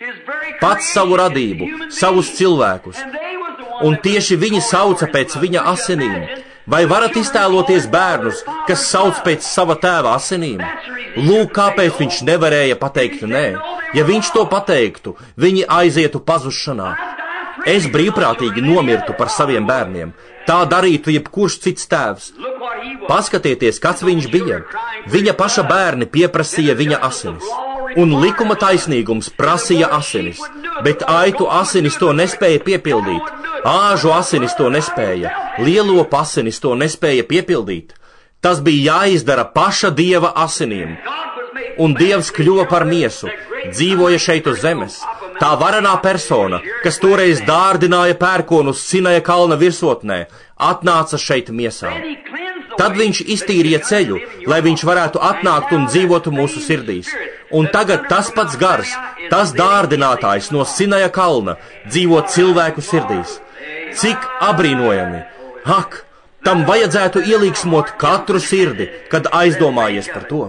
pats savu radību, savus cilvēkus, un tieši viņi sauca pēc viņa asinīm. Vai varat iztēloties bērnus, kas sauc pēc sava tēva asinīm? Lūk, kāpēc viņš nevarēja pateikt nē. Ja viņš to pateiktu, viņi aizietu pazušanā. es brīvprātīgi nomirtu par saviem bērniem. Tā darītu jebkurš cits tēvs. Paskatieties, kāds viņš bija. Viņa paša bērni pieprasīja viņa asinis. Un likuma taisnīgums prasīja asinis, bet aitu asinis to nespēja piepildīt. Āžu asinis to nespēja, lielopu asinis to nespēja piepildīt. Tas bija jāizdara paša Dieva asinīm. Un Dievs kļuva par miesu, dzīvoja šeit uz zemes. Tā varenā persona, kas toreiz dārdināja pērkonus Sinaja kalna virsotnē, atnāca šeit miesā. Tad viņš iztīrīja ceļu, lai viņš varētu atnākt un dzīvot mūsu sirdīs. Un tagad tas pats gars, tas dārdinātājs no Sinaja kalna, dzīvo cilvēku sirdīs. Cik abrīnojami! Ak, tam vajadzētu ielīgsmot katru sirdi, kad aizdomājies par to.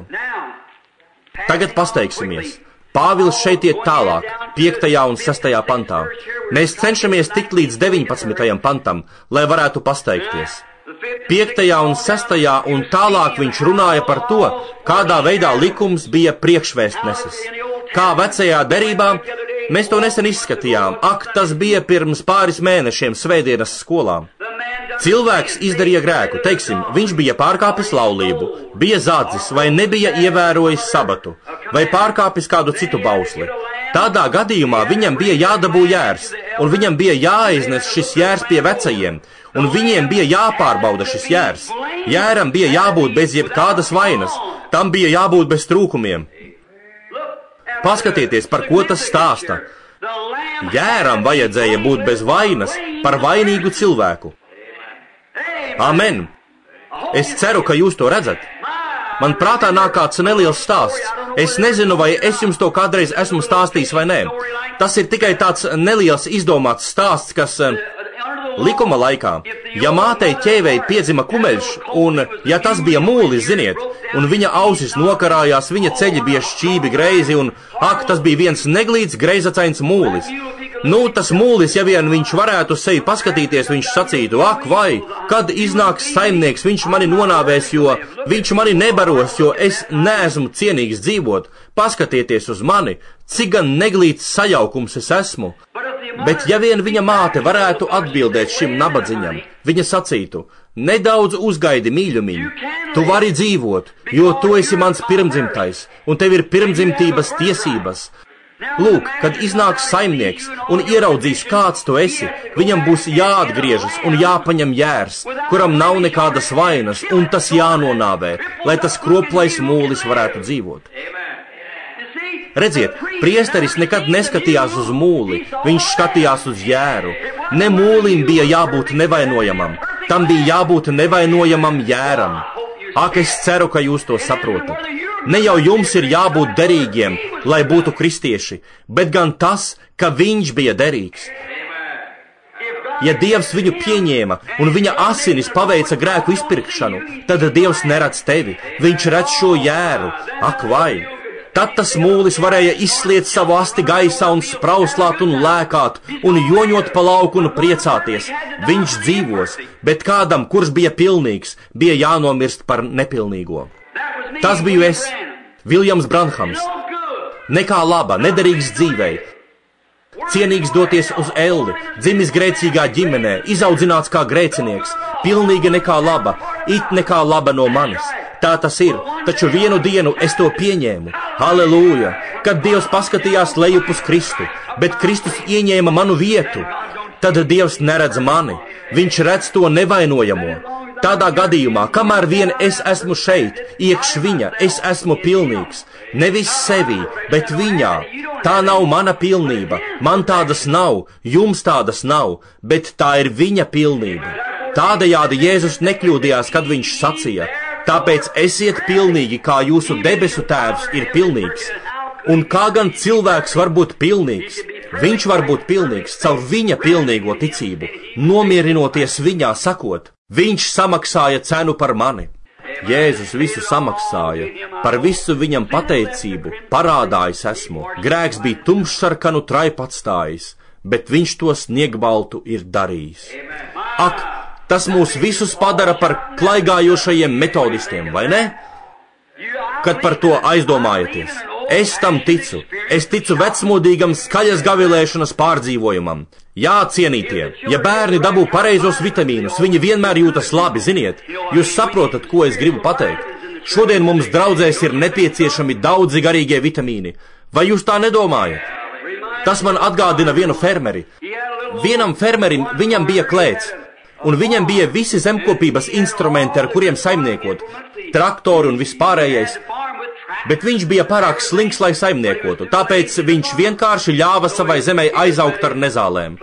Tagad pasteigsimies. Pāvils šeit iet tālāk, 5. un 6. pantā. Mēs cenšamies tikt līdz 19. pantam, lai varētu pasteigties. 5. un 6. un tālāk viņš runāja par to, kādā veidā likums bija priekšvēstnesis. Kā vecajā derībā, mēs to nesen izskatījām. Ak, tas bija pirms pāris mēnešiem svētdienas skolā. Cilvēks izdarīja grēku, teiksim, viņš bija pārkāpis laulību, bija zādzis vai nebija ievērojis sabatu, vai pārkāpis kādu citu bausli. Tādā gadījumā viņam bija jādabū jērs, un viņam bija jāaiznes šis jērs pie vecajiem, un viņiem bija jāpārbauda šis jērs. Jēram bija jābūt bez jebkādas vainas, tam bija jābūt bez trūkumiem. Paskatieties, par ko tas stāsta. Jēram vajadzēja būt bez vainas par vainīgu cilvēku. Amen! Es ceru, ka jūs to redzat. Man prātā nāk kāds neliels stāsts. Es nezinu, vai es jums to kādreiz esmu stāstījis vai nē. Tas ir tikai tāds neliels izdomāts stāsts, kas likuma laikā, ja mātei ķēvei piedzima kumeļš, un ja tas bija mūlis, ziniet, un viņa ausis nokarājās, viņa ceļi bija šķībi greizi, un ak, tas bija viens neglīts greizacains mūlis. Nu, tas mūlis, ja vien viņš varētu sevi paskatīties, viņš sacītu, ak, vai, kad iznāks saimnieks, viņš mani nonāvēs, jo viņš mani nebaros, jo es neesmu cienīgs dzīvot. Paskatieties uz mani, cik gan neglīts sajaukums es esmu. Bet ja vien viņa māte varētu atbildēt šim nabadziņam, viņa sacītu, nedaudz uzgaidi, mīļumiņ, tu vari dzīvot, jo tu esi mans pirmdzimtais, un tev ir pirmdzimtības tiesības. Lūk, kad iznāks saimnieks un ieraudzīs, kāds tu esi, viņam būs jāatgriežas un jāpaņem jērs, kuram nav nekādas vainas, un tas jānonāvē, lai tas kroplais mūlis varētu dzīvot. Redziet, priesteris nekad neskatījās uz mūli, viņš skatījās uz jēru. Ne mūlim bija jābūt nevainojamam, tam bija jābūt nevainojamam jēram. Ak, es ceru, ka jūs to saprotat. Ne jau jums ir jābūt derīgiem, lai būtu kristieši, bet gan tas, ka viņš bija derīgs. Ja Dievs viņu pieņēma un viņa asinis paveica grēku izpirkšanu, tad Dievs neredz tevi, viņš redz šo jēru. Ak, vai! Tad tas mūlis varēja izsliet savu asti gaisā un sprauslāt un lēkāt un joņot pa lauku un priecāties. Viņš dzīvos, bet kādam, kurš bija pilnīgs, bija jānomirst par nepilnīgo. Tas biju es, Viljams Branhams. Nekā laba, nederīgs dzīvei. Cienīgs doties uz elli, dzimis grēcīgā ģimenē, izaudzināts kā grēcinieks, pilnīgi nekā laba, it nekā laba no manis. Tā tas ir, taču vienu dienu es to pieņēmu. Halleluja! Kad Dievs paskatījās lejup uz Kristu, bet Kristus ieņēma manu vietu, tad Dievs neredz mani, viņš redz to nevainojamo. Tādā gadījumā, kamēr vien es esmu šeit, iekš viņa, es esmu pilnīgs. Nevis sevī, bet viņā. Tā nav mana pilnība, man tādas nav, jums tādas nav, bet tā ir viņa pilnība. Tādējādi Jēzus nekļūdījās, kad viņš sacīja, tāpēc esiet pilnīgi, kā jūsu debesu tēvs ir pilnīgs. Un kā gan cilvēks var būt pilnīgs? Viņš var būt pilnīgs caur viņa pilnīgo ticību, nomierinoties viņā sakot, viņš samaksāja cenu par mani. Jēzus visu samaksāja, par visu viņam pateicību, parādājis esmu. Grēks bija tumšsarkanu traipu atstājis, bet viņš to sniegbaltu ir darījis. Ak, tas mūs visus padara par klaigājošajiem metodistiem, vai ne? Kad par to aizdomājaties. Es tam ticu. Es ticu vecmodīgam skaļas gavilēšanas pārdzīvojumam. Jā, cienītie, ja bērni dabū pareizos vitamīnus, viņi vienmēr jūtas labi, ziniet. Jūs saprotat, ko es gribu pateikt. Šodien mums draudzēs ir nepieciešami daudzi garīgie vitamīni. Vai jūs tā nedomājat? Tas man atgādina vienu fermeri. Vienam fermerim viņam bija klēts, un viņam bija visi zemkopības instrumenti, ar kuriem saimniekot, traktori un vispārējais, bet viņš bija pārāk slings, lai saimniekotu, tāpēc viņš vienkārši ļāva savai zemei aizaugt ar nezālēm.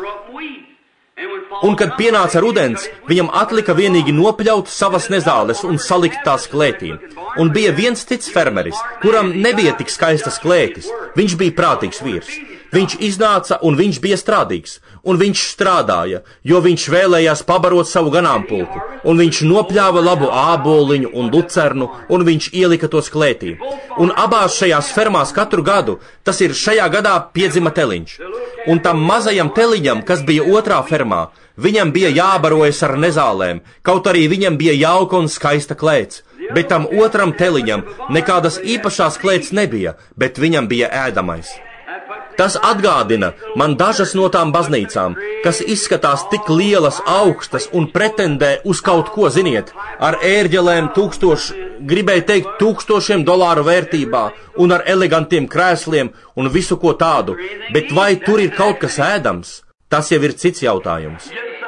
Un, kad pienāca rudens, viņam atlika vienīgi nopļaut savas nezāles un salikt tās klētī. Un bija viens cits fermeris, kuram nebija tik skaistas klētis. Viņš bija prātīgs vīrs. Viņš iznāca un viņš bija strādīgs. Un viņš strādāja, jo viņš vēlējās pabarot savu ganāmpulku. Un viņš nopļāva labu āboliņu un lucernu, un viņš ielika tos klētī. Un abās šajās fermās katru gadu, tas ir šajā gadā, piedzima teliņš. Un tam mazajam teliņam, kas bija otrā fermā, viņam bija jābarojas ar nezālēm, kaut arī viņam bija jauka un skaista klēts. Bet tam otram teliņam nekādas īpašās klēts nebija, bet viņam bija ēdamais. Tas atgādina man dažas no tām baznīcām, kas izskatās tik lielas, augstas un pretendē uz kaut ko, ziniet, ar ērģelēm gribēju teikt $1000 vērtībā un ar elegantiem krēsliem un visu ko tādu, bet vai tur ir kaut kas ēdams? Tas jau ir cits jautājums.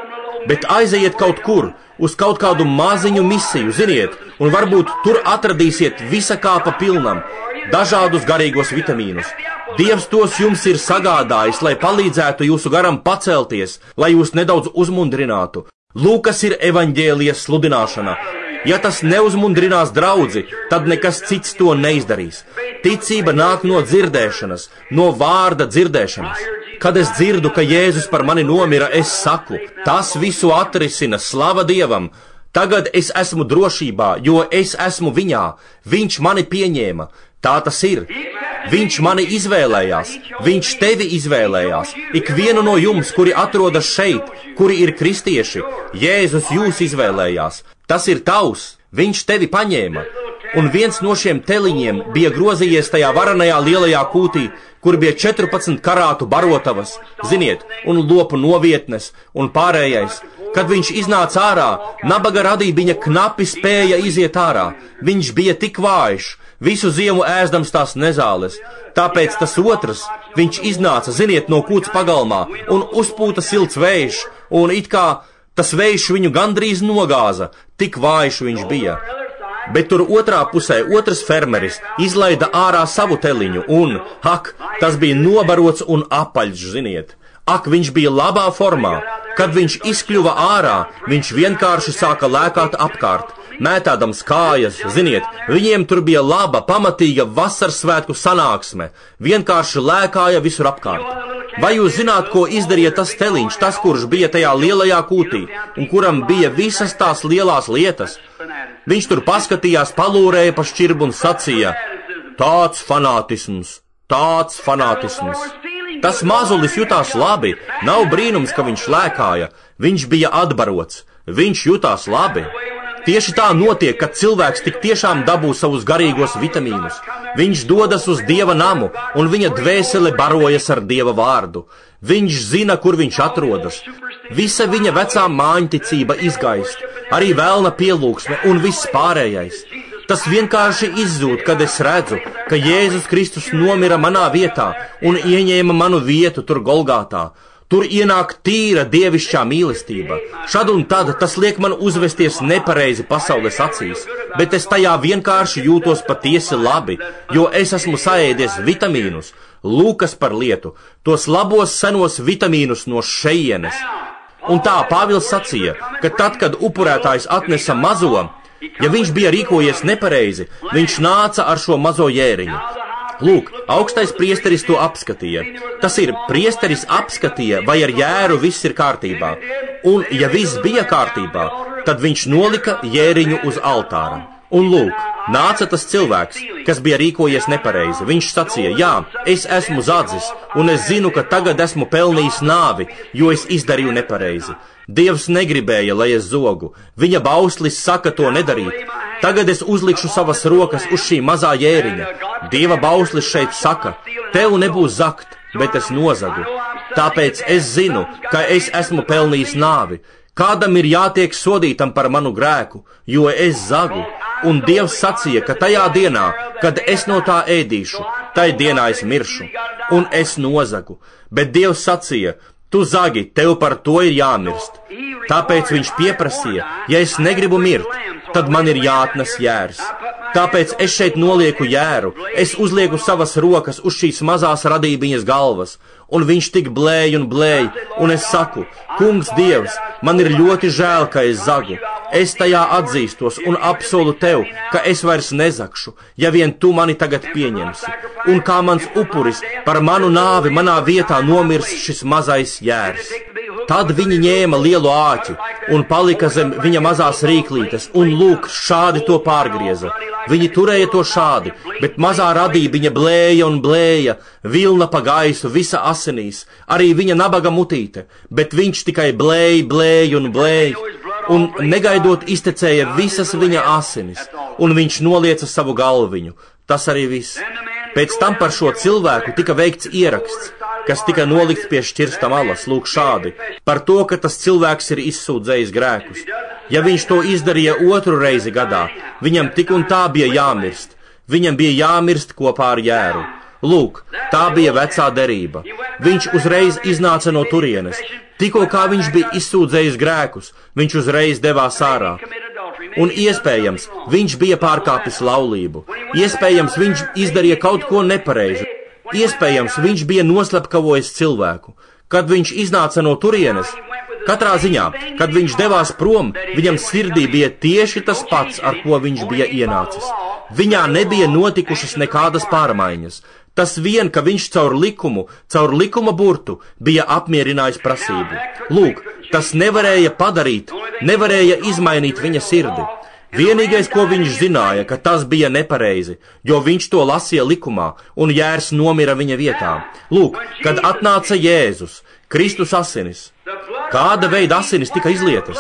Bet aizejiet kaut kur, uz kaut kādu maziņu misiju, ziniet, un varbūt tur atradīsiet visa kā pa pilnam, dažādus garīgos vitamīnus. Dievs tos jums ir sagādājis, lai palīdzētu jūsu garam pacelties, lai jūs nedaudz uzmundrinātu. Lūkas ir evaņģēlijas sludināšana. Ja tas neuzmundrinās draudzi, tad nekas cits to neizdarīs. Ticība nāk no dzirdēšanas, no vārda dzirdēšanas. Kad es dzirdu, ka Jēzus par mani nomira, es saku, tas visu atrisina, slava Dievam. Tagad es esmu drošībā, jo es esmu viņā. Viņš mani pieņēma. Tā tas ir. Viņš mani izvēlējās. Viņš tevi izvēlējās. Ikvienu no jums, kuri atrodas šeit, kuri ir kristieši, Jēzus jūs izvēlējās. Tas ir tavs. Viņš tevi paņēma. Un viens no šiem teliņiem bija grozījies tajā varanajā lielajā kūtī, kur bija 14 karātu barotavas, ziniet, un lopu novietnes un pārējais. Kad viņš iznāca ārā, nabaga radībiņa knapi spēja iziet ārā. Viņš bija tik vājš, visu ziemu ēzdams tās nezāles. Tāpēc tas otrs, viņš iznāca, ziniet, no kūts pagalmā, un uzpūta silts vējš, un it kā tas vējš viņu gandrīz nogāza, tik vājš viņš bija. Bet tur otrā pusē otrs fermeris izlaida ārā savu teliņu, un, tas bija nobarots un apaļš, ziniet. Viņš bija labā formā. Kad viņš izkļuva ārā, viņš vienkārši sāka lēkāt apkārt, mētādams kājas, ziniet, viņiem tur bija laba, pamatīga vasarsvētku sanāksme, vienkārši lēkāja visur apkārt. Vai jūs zināt, ko izdarīja tas teliņš, tas, kurš bija tajā lielajā kūtī, un kuram bija visas tās lielās lietas? Viņš tur paskatījās, palūrēja pa šķirbu un sacīja, tāds fanātisms. Tas mazulis jutās labi, nav brīnums, ka viņš lēkāja, viņš bija atbarots, viņš jutās labi. Tieši tā notiek, kad cilvēks tik tiešām dabū savus garīgos vitamīnus. Viņš dodas uz Dieva namu, un viņa dvēsele barojas ar Dieva vārdu. Viņš zina, kur viņš atrodas. Visa viņa vecā māņticība izgaist, arī vēlna pielūgsme un viss pārējais. Tas vienkārši izzūd, kad es redzu, ka Jēzus Kristus nomira manā vietā un ieņēma manu vietu tur Golgātā. Tur ienāk tīra dievišķā mīlestība. Šad un tad tas liek man uzvesties nepareizi pasaules acīs, bet es tajā vienkārši jūtos patiesi labi, jo es esmu saēdies vitamīnus, Lūkas par lietu, tos labos senos vitamīnus no šejienes. Un tā Pāvils sacīja, ka tad, kad upurētājs atnesa mazo, ja viņš bija rīkojies nepareizi, viņš nāca ar šo mazo jēriņu. Lūk, augstais priesteris to apskatīja. Tas ir, priesteris apskatīja, vai ar jēru viss ir kārtībā. Un, ja viss bija kārtībā, tad viņš nolika jēriņu uz altāra. Un lūk, nāca tas cilvēks, kas bija rīkojies nepareizi. Viņš sacīja, jā, es esmu zadzis, un es zinu, ka tagad esmu pelnījis nāvi, jo es izdarīju nepareizi. Dievs negribēja, lai es zogu. Viņa bauslis saka to nedarīt. Tagad es uzlikšu savas rokas uz šī mazā jēriņa. Dieva bauslis šeit saka, tev nebūs zakt, bet es nozagu. Tāpēc es zinu, ka es esmu pelnījis nāvi. Kādam ir jātiek sodītam par manu grēku, jo es zagu. Un Dievs sacīja, ka tajā dienā, kad es no tā ēdīšu, tai dienā es miršu. Un es nozagu. Bet Dievs sacīja, tu zagi, tev par to ir jāmirst. Tāpēc viņš pieprasīja, ja es negribu mirt, tad man ir jāatnes jērs. Tāpēc es šeit nolieku jēru, es uzlieku savas rokas uz šīs mazās radībiņas galvas, un viņš tik blēj un blēj, un es saku, Kungs Dievs, man ir ļoti žēl, ka es zagu. Es tajā atzīstos un apsolu tev, ka es vairs nezakšu, ja vien tu mani tagad pieņemsi. Un kā mans upuris par manu nāvi manā vietā nomirs šis mazais jērs. Tad viņi ņēma lielu āķi un palika zem viņa mazās rīklītes, un lūk, šādi to pārgrieza. Viņi turēja to šādi, bet mazā radībiņa blēja un blēja, vilna pa gaisu, visa asinīs, arī viņa nabaga mutīte, bet viņš tikai blēja un blēja, un negaidot iztecēja visas viņa asinis, un viņš nolieca savu galviņu. Tas arī viss. Pēc tam par šo cilvēku tika veikts ieraksts, kas tika nolikts pie šķirsta malas, lūk šādi, par to, ka tas cilvēks ir izsūdzējis grēkus. Ja viņš to izdarīja 2 reizi gadā, viņam tik un tā bija jāmirst. Viņam bija jāmirst kopā ar jēru. Lūk, tā bija vecā derība. Viņš uzreiz iznāca no turienes. Tikko kā viņš bija izsūdzējis grēkus, viņš uzreiz devās ārā. Un iespējams, viņš bija pārkāpis laulību. Iespējams, viņš izdarīja kaut ko nepareizi. Iespējams, viņš bija noslepkavojis cilvēku. Kad viņš iznāca no turienes, katrā ziņā, kad viņš devās prom, viņam sirdī bija tieši tas pats, ar ko viņš bija ienācis. Viņā nebija notikušas nekādas pārmaiņas. Tas vien, ka viņš caur likuma burtu bija apmierinājis prasību. Lūk, tas nevarēja padarīt, nevarēja izmainīt viņa sirdi. Vienīgais, ko viņš zināja, ka tas bija nepareizi, jo viņš to lasīja likumā, un jērs nomira viņa vietā. Lūk, kad atnāca Jēzus, Kristus asinis, kāda veida asinis tika izlietas?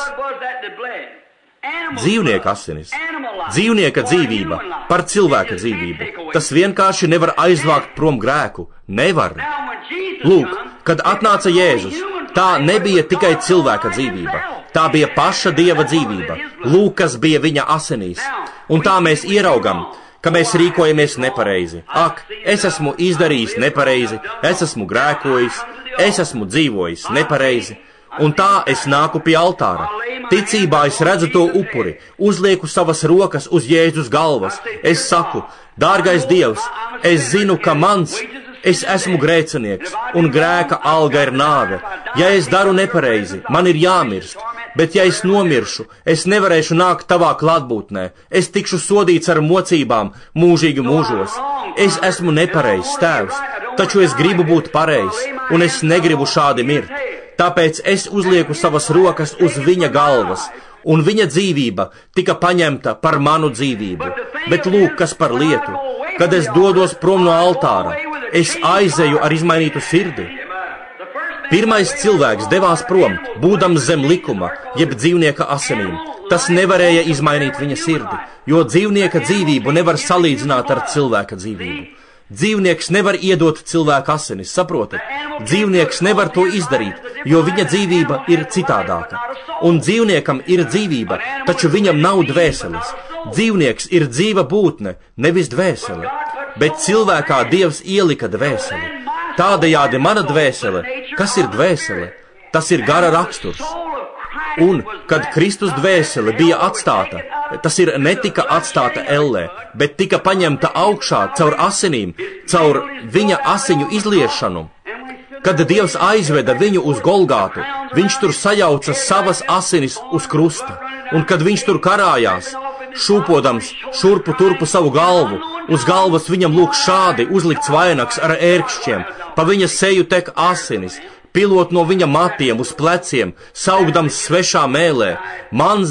Dzīvnieka asinis, dzīvnieka dzīvība par cilvēka dzīvību. Tas vienkārši nevar aizvākt prom grēku. Nevar. Lūk, kad atnāca Jēzus, tā nebija tikai cilvēka dzīvība. Tā bija paša Dieva dzīvība. Lūk, kas bija viņa asinīs. Un tā mēs ieraugam, ka mēs rīkojamies nepareizi. Ak, es esmu izdarījis nepareizi, es esmu grēkojis, es esmu dzīvojis nepareizi. Un tā es nāku pie altāra. Ticībā es redzu to upuri, uzlieku savas rokas uz Jēzus galvas. Es saku, dārgais Dievs, es zinu, ka es esmu grēcinieks, un grēka alga ir nāve. Ja es daru nepareizi, man ir jāmirst, bet ja es nomiršu, es nevarēšu nākt tavā klātbūtnē. Es tikšu sodīts ar mocībām mūžīgi mūžos. Es esmu nepareizs, Tēvs, taču es gribu būt pareizs, un es negribu šādi mirt. Tāpēc es uzlieku savas rokas uz viņa galvas, un viņa dzīvība tika paņemta par manu dzīvību. Bet lūk, kas par lietu, kad es dodos prom no altāra, es aizeju ar izmainītu sirdi. Pirmais cilvēks devās prom, būdams zem likuma, jeb dzīvnieka asinīm. Tas nevarēja izmainīt viņa sirdi, jo dzīvnieka dzīvību nevar salīdzināt ar cilvēka dzīvību. Dzīvnieks nevar iedot cilvēku asinis, saprotat? Dzīvnieks nevar to izdarīt, jo viņa dzīvība ir citādāka. Un dzīvniekam ir dzīvība, taču viņam nav dvēseles. Dzīvnieks ir dzīva būtne, nevis dvēsele. Bet cilvēkā Dievs ielika dvēseli. Tādējādi mana dvēsele, kas ir dvēsele? Tas ir gara raksturs. Un, kad Kristus dvēsele bija atstāta, tas ir netika atstāta ellē, bet tika paņemta augšā caur asinīm, caur viņa asiņu izliešanu. Kad Dievs aizveda viņu uz Golgātu, viņš tur sajauca savas asinis uz krusta, un kad viņš tur karājās, šūpodams šurpu turpu savu galvu, uz galvas viņam lūk šādi uzlikts vainags ar ērkšķiem, pa viņa seju tek asinis, pilot no viņa matiem uz pleciem, saugdams svešā mēlē, mans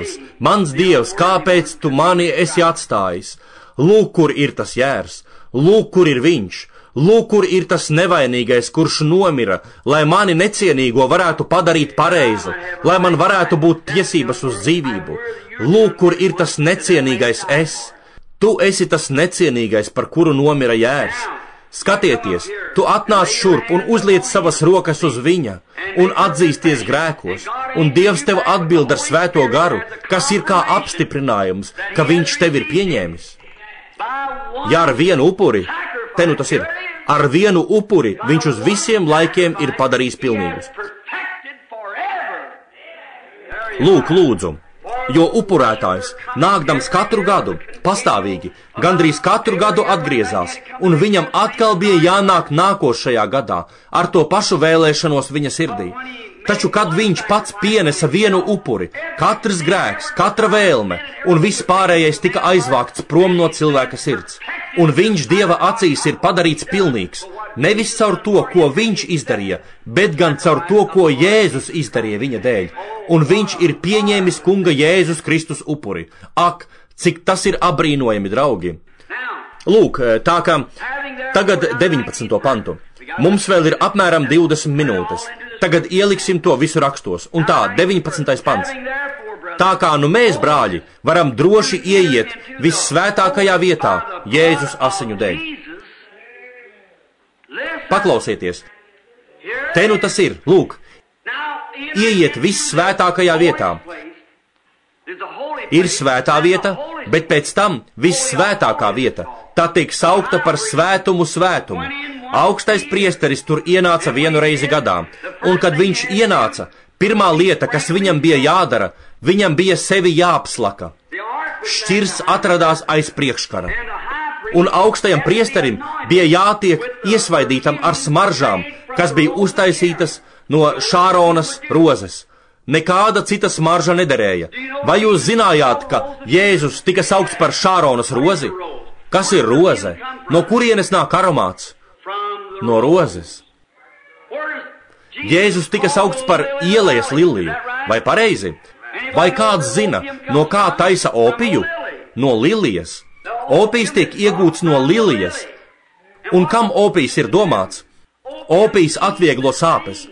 Dievs, kāpēc tu mani esi atstājis? Lūk, kur ir tas jērs, lūk, kur ir viņš, Lūk, kur ir tas nevainīgais, kurš nomira, lai mani necienīgo varētu padarīt pareizi, lai man varētu būt tiesības uz dzīvību. Lūk, kur ir tas necienīgais es. Tu esi tas necienīgais, par kuru nomira Jērs. Skatieties, tu atnāc šurp un uzliec savas rokas uz viņa un atzīsties grēkos, un Dievs tev atbild ar Svēto garu, kas ir kā apstiprinājums, ka viņš tev ir pieņēmis. Ja ar vienu upuri, te nu tas ir, ar vienu upuri viņš uz visiem laikiem ir padarījis pilnīgus. Lūk, lūdzu, jo upurētājs, nākdams katru gadu, pastāvīgi, gandrīz katru gadu atgriezās, un viņam atkal bija jānāk nākošajā gadā ar to pašu vēlēšanos viņa sirdī. Taču, kad viņš pats pienesa vienu upuri, katrs grēks, katra vēlme, un viss pārējais tika aizvākts prom no cilvēka sirds, un viņš Dieva acīs ir padarīts pilnīgs, nevis caur to, ko viņš izdarīja, bet gan caur to, ko Jēzus izdarīja viņa dēļ, un viņš ir pieņēmis kunga Jēzus Kristus upuri. Ak, cik tas ir abrīnojami, draugi! Lūk, tā kā tagad 19. pantu. Mums vēl ir apmēram 20 minūtes. Tagad ieliksim to visu rakstos. Un tā, 19. pants. Tā kā nu mēs, brāļi, varam droši ieiet vissvētākajā vietā Jēzus asiņu dēļ. Paklausieties. Te nu tas ir, lūk. Ieiet vissvētākajā vietā. Ir svētā vieta, bet pēc tam vissvētākā vieta. Tā tiek saukta par svētumu svētumu. Augstais priesteris tur ienāca vienu reizi gadā, un kad viņš ienāca, pirmā lieta, kas viņam bija jādara, viņam bija sevi jāapslaka. Šķirs atradās aiz priekškara, un augstajam priesterim bija jātiek iesvaidītam ar smaržām, kas bija uztaisītas no Šāronas rozes. Nekāda cita smarža nederēja. Vai jūs zinājāt, ka Jēzus tika saukts par Šāronas rozi? Kas ir roze? No kurienes nāk aromāts? No rozes. Jēzus tika saukts par ielejas liliju. Vai pareizi? Vai kāds zina, no kā taisa opiju? No lilijas. Opijs tiek iegūts no lilijas. Un kam opijs ir domāts? Opijs atvieglo sāpes.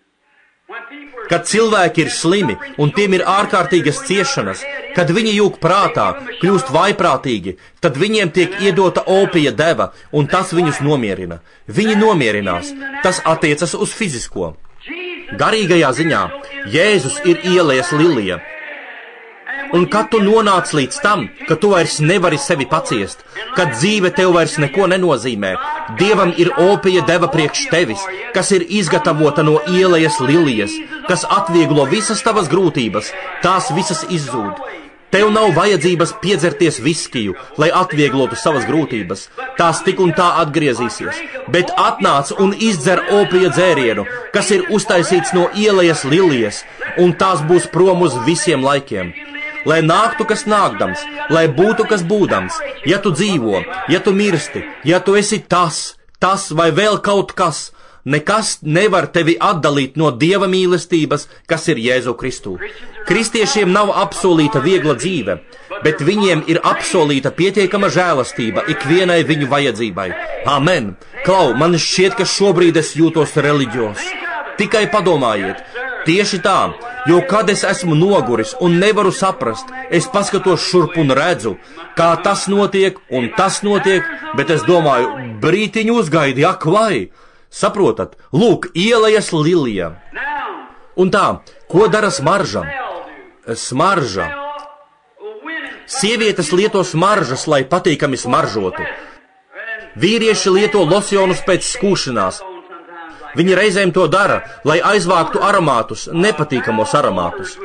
Kad cilvēki ir slimi un tiem ir ārkārtīgas ciešanas, kad viņi jūg prātā, kļūst vaiprātīgi, tad viņiem tiek iedota opija deva, un tas viņus nomierina. Viņi nomierinās. Tas attiecas uz fizisko. Garīgajā ziņā Jēzus ir ielejas lilija. Un kad tu nonāc līdz tam, ka tu vairs nevari sevi paciest, kad dzīve tev vairs neko nenozīmē, Dievam ir opija deva priekš tevis, kas ir izgatavota no ielejas lilijas, kas atvieglo visas tavas grūtības, tās visas izzūd. Tev nav vajadzības piedzerties viskiju, lai atvieglotu savas grūtības, tās tik un tā atgriezīsies, bet atnāc un izdzer opija dzērienu, kas ir uztaisīts no ielejas lilijas, un tās būs prom uz visiem laikiem. Lai nāktu kas nākdams, lai būtu kas būdams, ja tu dzīvo, ja tu mirsti, ja tu esi tas vai vēl kaut kas, nekas nevar tevi atdalīt no Dieva mīlestības, kas ir Jēzu Kristu. Kristiešiem nav apsolīta viegla dzīve, bet viņiem ir apsolīta pietiekama žēlastība ikvienai viņu vajadzībai. Amen! Klau, man šķiet, ka šobrīd es jūtos reliģios. Tikai padomājiet, tieši tā, jo kad es esmu noguris un nevaru saprast, es paskatos šurp un redzu, kā tas notiek un tas notiek, bet es domāju, brītiņu uzgaidi, ak vai! Saprotat, lūk, ielejas lilija. Un tā, ko dara smarža? Smarža. Sievietes lieto smaržas, lai patīkami smaržotu. Vīrieši lieto losjonus pēc skūšanās. Viņi reizēm to dara, lai aizvāktu aromātus, nepatīkamos aromātus.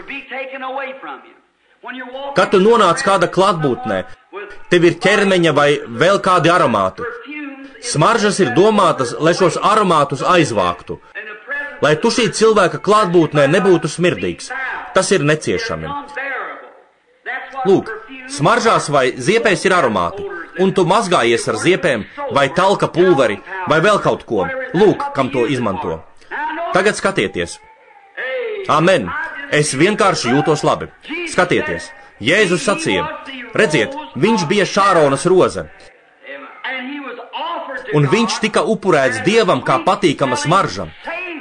Kad tu nonāc kāda klātbūtnē, tev ir ķermeņa vai vēl kādi aromāti. Smaržas ir domātas, lai šos aromātus aizvāktu. Lai tu šī cilvēka klātbūtnē nebūtu smirdīgs. Tas ir neciešami. Lūk, smaržās vai ziepēs ir aromāti, un tu mazgājies ar ziepēm, vai talka pulveri, vai vēl kaut ko. Lūk, kam to izmanto. Tagad skatieties. Amen. Es vienkārši jūtos labi. Skatieties. Jēzus sacīja, redziet, viņš bija Šāronas roze. un viņš tika upurēts Dievam kā patīkama smarža.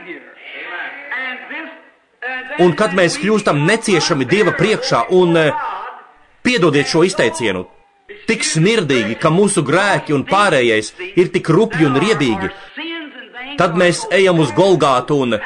Un kad mēs kļūstam neciešami Dieva priekšā un, piedodiet šo izteicienu, tik smirdīgi, ka mūsu grēki un pārējais ir tik rupji un riebīgi, tad mēs ejam uz Golgātu un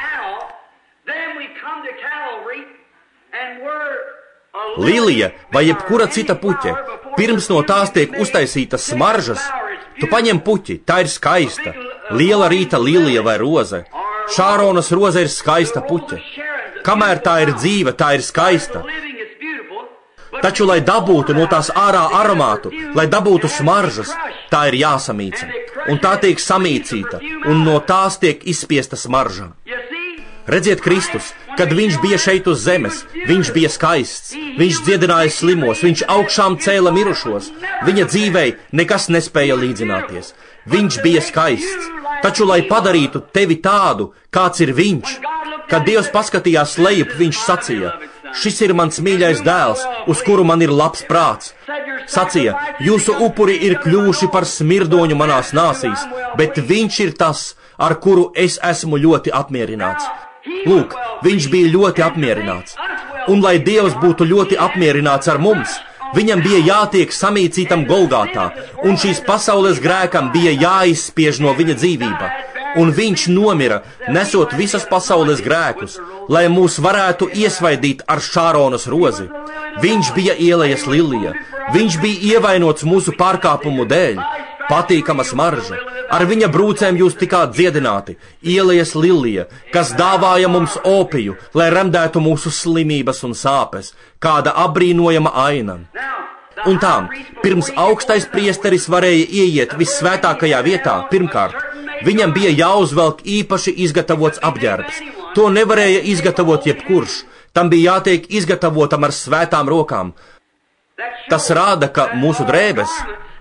lilija vai jebkura cita puķe, pirms no tās tiek uztaisītas smaržas, tu paņem puķi, tā ir skaista, liela rīta lilija vai roze. Šāronas roze ir skaista puķe. Kamēr tā ir dzīva, tā ir skaista. Taču, lai dabūtu no tās ārā aromātu, lai dabūtu smaržas, tā ir jāsamīca. Un tā tiek samīcīta, un no tās tiek izspiesta smarža. Redziet, Kristus, kad viņš bija šeit uz zemes, viņš bija skaists, viņš dziedināja slimos, viņš augšām cēla mirušos, viņa dzīvei nekas nespēja līdzināties. Viņš bija skaists, taču, lai padarītu tevi tādu, kāds ir viņš, kad Dievs paskatījās lejup, viņš sacīja, šis ir mans mīļais dēls, uz kuru man ir labs prāts. Sacīja, jūsu upuri ir kļuvuši par smirdoņu manās nāsīs, bet viņš ir tas, ar kuru es esmu ļoti apmierināts. Lūk, viņš bija ļoti apmierināts. Un lai Dievs būtu ļoti apmierināts ar mums, viņam bija jātiek samīcītam Golgātā, un šīs pasaules grēkam bija jāizspiež no viņa dzīvība. Un viņš nomira, nesot visas pasaules grēkus, lai mūs varētu iesvaidīt ar Šāronas rozi. Viņš bija ielejas lilija, viņš bija ievainots mūsu pārkāpumu dēļ, patīkama smarža. Ar viņa brūcēm jūs tikāt dziedināti, ielejas lilija, kas dāvāja mums opiju, lai remdētu mūsu slimības un sāpes, kāda apbrīnojama aina. Un tā, pirms augstais priesteris varēja ieiet vissvētākajā vietā, pirmkārt, viņam bija jāuzvelk īpaši izgatavots apģērbs. To nevarēja izgatavot jebkurš, tam bija jātiek izgatavotam ar svētām rokām. Tas rāda, ka mūsu drēbes,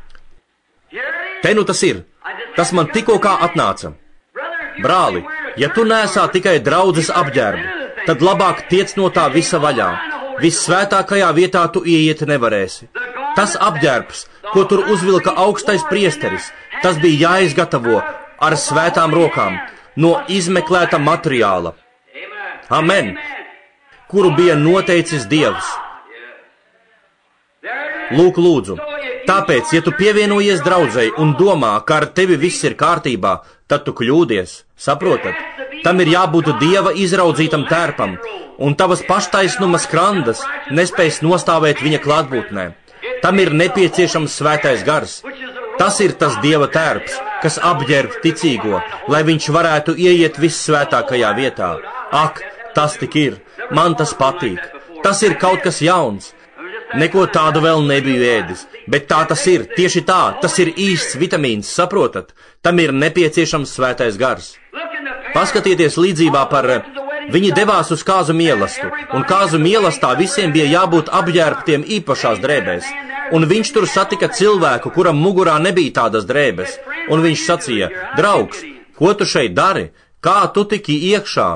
te nu tas ir, tas man tikko kā atnāca. Brāli, ja tu nesā tikai draudzes apģērbu, tad labāk tiec no tā visa vaļā. Vissvētākajā vietā tu ieiet nevarēsi. Tas apģērbs, ko tur uzvilka augstais priesteris, tas bija jāizgatavo ar svētām rokām, no izmeklēta materiāla. Amen, kuru bija noteicis Dievs. Lūk, lūdzu, tāpēc, ja tu pievienojies draudzei un domā, ka ar tevi viss ir kārtībā, tad tu kļūdies, saprotat? Tam ir jābūt Dieva izraudzītam tērpam, un tavas paštaisnuma skrandas nespējas nostāvēt viņa klātbūtnē. Tam ir nepieciešams svētais gars. Tas ir tas Dieva tērps, kas apģērb ticīgo, lai viņš varētu ieiet vissvētākajā vietā. Ak, tas tik ir, man tas patīk, tas ir kaut kas jauns. Neko tādu vēl nebiju ēdis, bet tā tas ir, tieši tā, tas ir īsts vitamīns, saprotat? Tam ir nepieciešams svētais gars. Paskatieties līdzībā par, viņi devās uz kāzu mielastu, un kāzu mielastā visiem bija jābūt apģērbtiem īpašās drēbēs, un viņš tur satika cilvēku, kuram mugurā nebija tādas drēbes, un viņš sacīja, draugs, ko tu šeit dari, kā tu tiki iekšā?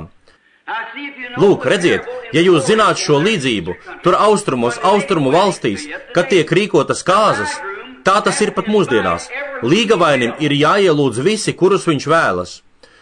Lūk, redziet, ja jūs zināt šo līdzību, tur austrumos, austrumu valstīs, kad tiek rīkotas kāzas, tā tas ir pat mūsdienās. Līgavainim ir jāielūdz visi, kurus viņš vēlas.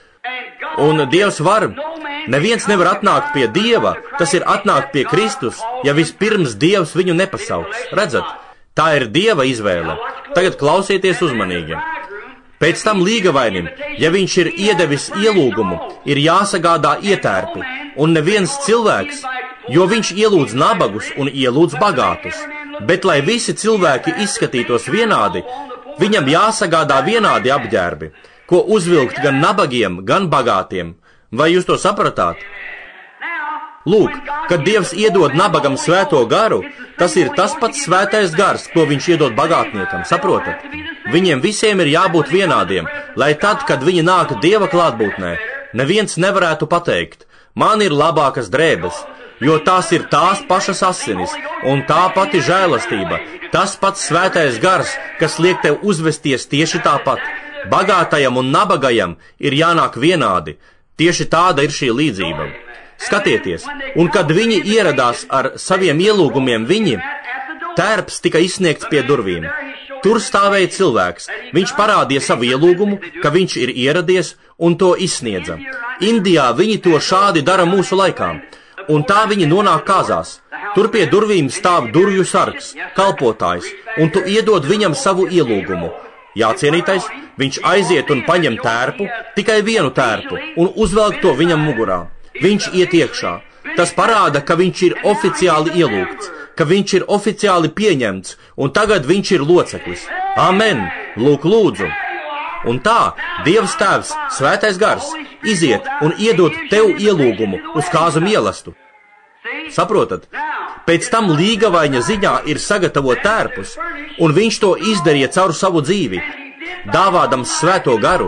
Un Dievs var, neviens nevar atnākt pie Dieva, tas ir atnākt pie Kristus, ja vispirms Dievs viņu nepasauks. Redzat, tā ir Dieva izvēle. Tagad klausieties uzmanīgi. Pēc tam līgavainim, ja viņš ir iedevis ielūgumu, ir jāsagādā ietērpi, un neviens cilvēks, jo viņš ielūdz nabagus un ielūdz bagātus, bet lai visi cilvēki izskatītos vienādi, viņam jāsagādā vienādi apģērbi, ko uzvilkt gan nabagiem, gan bagātiem. Vai jūs to sapratāt? Lūk, kad Dievs iedod nabagam svēto garu, tas ir tas pats svētais gars, ko viņš iedod bagātniekam, saprotat? Viņiem visiem ir jābūt vienādiem, lai tad, kad viņi nāk Dieva klātbūtnē, neviens nevarētu pateikt, man ir labākas drēbes, jo tās ir tās pašas asinis, un tā pati žēlastība, tas pats svētais gars, kas liek tev uzvesties tieši tāpat. Bagātajam un nabagajam ir jānāk vienādi, tieši tāda ir šī līdzība. Skatieties, un kad viņi ieradās ar saviem ielūgumiem, tērps tika izsniegts pie durvīm. Tur stāvēja cilvēks. Viņš parādīja savu ielūgumu, ka viņš ir ieradies un to izsniedza. Indijā viņi to šādi dara mūsu laikā. Un tā viņi nonāk kāzās. Tur pie durvīm stāv durvju sargs, kalpotājs, un tu iedod viņam savu ielūgumu. Jā, cienītais, viņš aiziet un paņem tērpu, tikai vienu tērpu, un uzvelk to viņam mugurā. Viņš iet iekšā. Tas parāda, ka viņš ir oficiāli ielūgts, ka viņš ir oficiāli pieņemts, un tagad viņš ir loceklis. Amen! Lūk, lūdzu! Un tā, Dievs Tēvs, Svētais Gars, iziet un iedod tev ielūgumu uz kāzu mielastu. Saprotat? Pēc tam līgavaņa ziņā ir sagatavot tērpus, un viņš to izdarīja caur savu dzīvi, dāvādams Svēto Garu.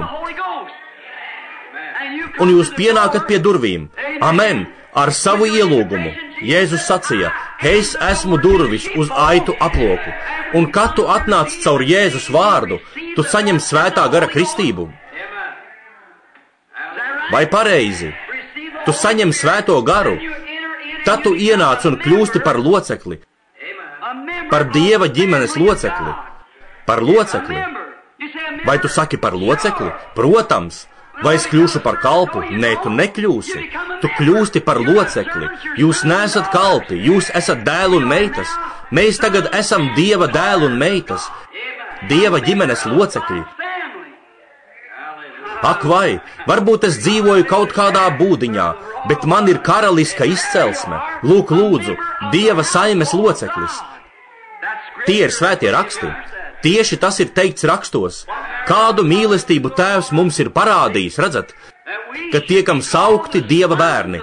Un jūs pienākat pie durvīm. Amen! Ar savu ielūgumu. Jēzus sacīja, es esmu durvis uz aitu aploku, un kad tu atnāc caur Jēzus vārdu, tu saņem Svētā Gara kristību. Vai pareizi? Tu saņem Svēto Garu, tad tu ienāc un kļūsti par locekli, par Dieva ģimenes locekli, par locekli. Vai tu saki par locekli? Protams. Vai es kļūšu par kalpu? Nē, tu nekļūsi. Tu kļūsti par locekli. Jūs neesat kalpi, jūs esat dēli un meitas. Mēs tagad esam Dieva dēli un meitas. Dieva ģimenes locekļi. Ak vai, varbūt es dzīvoju kaut kādā būdiņā, bet man ir karaliska izcelsme. Lūk, lūdzu, Dieva saimes loceklis. Tie ir svētie raksti. Tieši tas ir teikts rakstos. Kādu mīlestību Tēvs mums ir parādījis, redzat, ka tiekam saukti Dieva bērni.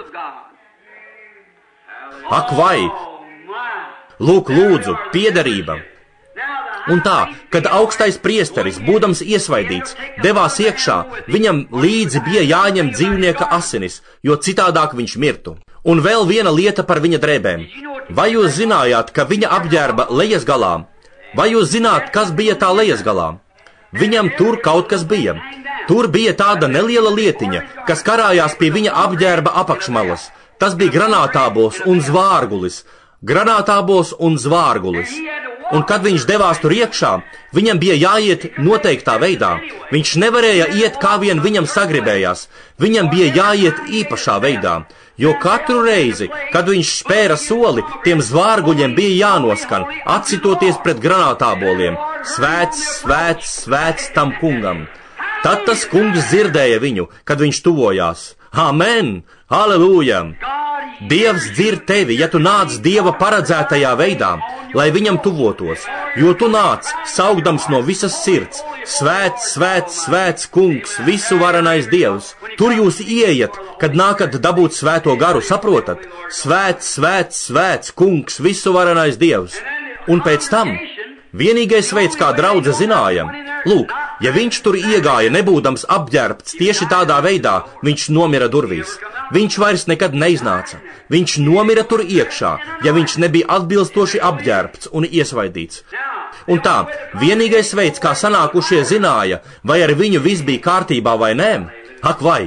Ak vai, lūk, lūdzu, piederība. Un tā, kad augstais priesteris, būdams iesvaidīts, devās iekšā, viņam līdzi bija jāņem dzīvnieka asinis, jo citādāk viņš mirtu. Un vēl viena lieta par viņa drēbēm. Vai jūs zinājāt, ka viņa apģērba lejas galā? Vai jūs zināt, kas bija tā lejas galā? Viņam tur kaut kas bija. Tur bija tāda neliela lietiņa, kas karājās pie viņa apģērba apakšmalas. Tas bija granātābols un zvārgulis. Granātābols un zvārgulis. Un kad viņš devās tur iekšā, viņam bija jāiet noteiktā veidā. Viņš nevarēja iet, kā vien viņam sagribējās. Viņam bija jāiet īpašā veidā. Jo katru reizi, kad viņš spēra soli, tiem zvārguļiem bija jānoskan, atsitoties pret granātāboliem. Svēts, svēts, svēts tam kungam. Tad tas kungs dzirdēja viņu, kad viņš tuvojās. Amen! Halleluja! Dievs dzird tevi, ja tu nāc Dieva paredzētajā veidā, lai viņam tuvotos, jo tu nāc, saugdams no visas sirds. Svēts, svēts, svēts kungs, visu varenais Dievs. Tur jūs ieiet, kad nākat dabūt Svēto Garu, saprotat? Svēts, svēts, svēts kungs, visu varenais Dievs. Un pēc tam vienīgais veids, kā draudze zināja, lūk, ja viņš tur iegāja nebūdams apģērbts tieši tādā veidā, viņš nomira durvīs. Viņš vairs nekad neiznāca. Viņš nomira tur iekšā, ja viņš nebija atbilstoši apģērbts un iesvaidīts. Un tā, vienīgais veids, kā sanākušie zināja, vai ar viņu viss bija kārtībā vai nē, ak vai.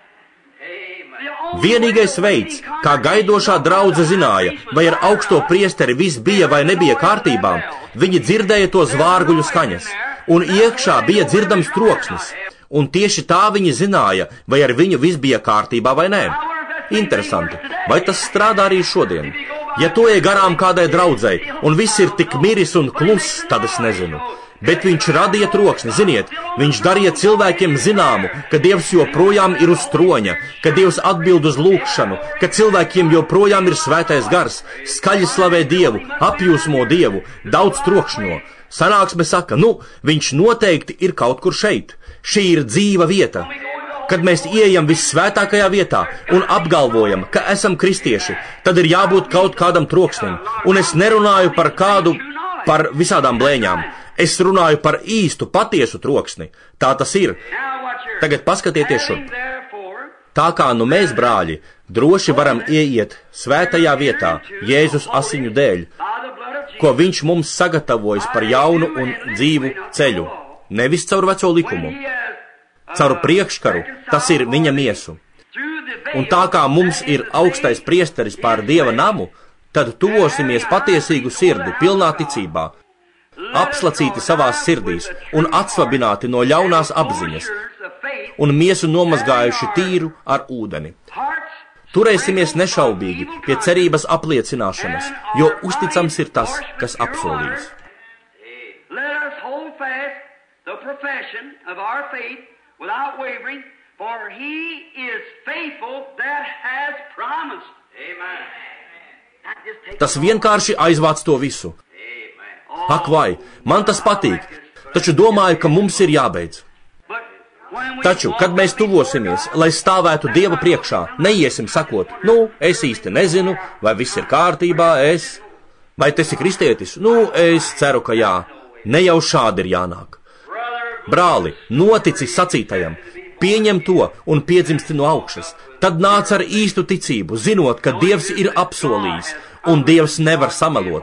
Vienīgais veids, kā gaidošā draudze zināja, vai ar augsto priesteri viss bija vai nebija kārtībā, viņi dzirdēja to zvārguļu skaņas, un iekšā bija dzirdams troksnis, un tieši tā viņi zināja, vai ar viņu viss bija kārtībā vai nē. Interesanti, vai tas strādā arī šodien? Ja to ej garām kādai draudzei, un viss ir tik miris un kluss, tad es nezinu. Bet viņš radīja troksni, ziniet, viņš darīja cilvēkiem zināmu, ka Dievs joprojām ir uz troņa, ka Dievs atbild uz lūgšanu, ka cilvēkiem joprojām ir Svētais Gars, skaļi slavē Dievu, apjūsmo Dievu, daudz trokšņo. Sanāksme saka, viņš noteikti ir kaut kur šeit. Šī ir dzīva vieta. Kad mēs ieejam vissvētākajā vietā un apgalvojam, ka esam kristieši, tad ir jābūt kaut kādam troksnim. Un es nerunāju par visādām blēņām. Es runāju par īstu, patiesu troksni. Tā tas ir. Tagad paskatieties šurp. Tā kā mēs, brāļi, droši varam ieiet svētajā vietā Jēzus asiņu dēļ, ko viņš mums sagatavojas par jaunu un dzīvu ceļu. Nevis caur veco likumu. Caur priekškaru, tas ir viņa miesu. Un tā kā mums ir augstais priesteris pār Dieva namu, tad tuvosimies patiesīgu sirdi, pilnā ticībā. apslacīti savās sirdīs un atslabināti no ļaunās apziņas, un miesu nomazgājuši tīru ar ūdeni. Turēsimies nešaubīgi pie cerības apliecināšanas, jo uzticams ir tas, kas apsolījis. Tas vienkārši aizvāc to visu. Ak vai, man tas patīk, taču domāju, ka mums ir jābeidz. Taču, kad mēs tuvosimies, lai stāvētu Dieva priekšā, neiesim sakot, es īsti nezinu, vai viss ir kārtībā, vai tas ir kristietis, es ceru, ka jā, ne jau šādi ir jānāk. Brāli, notici sacītajam, pieņem to un piedzimsti no augšas, tad nāc ar īstu ticību, zinot, ka Dievs ir apsolījis, un Dievs nevar samelot.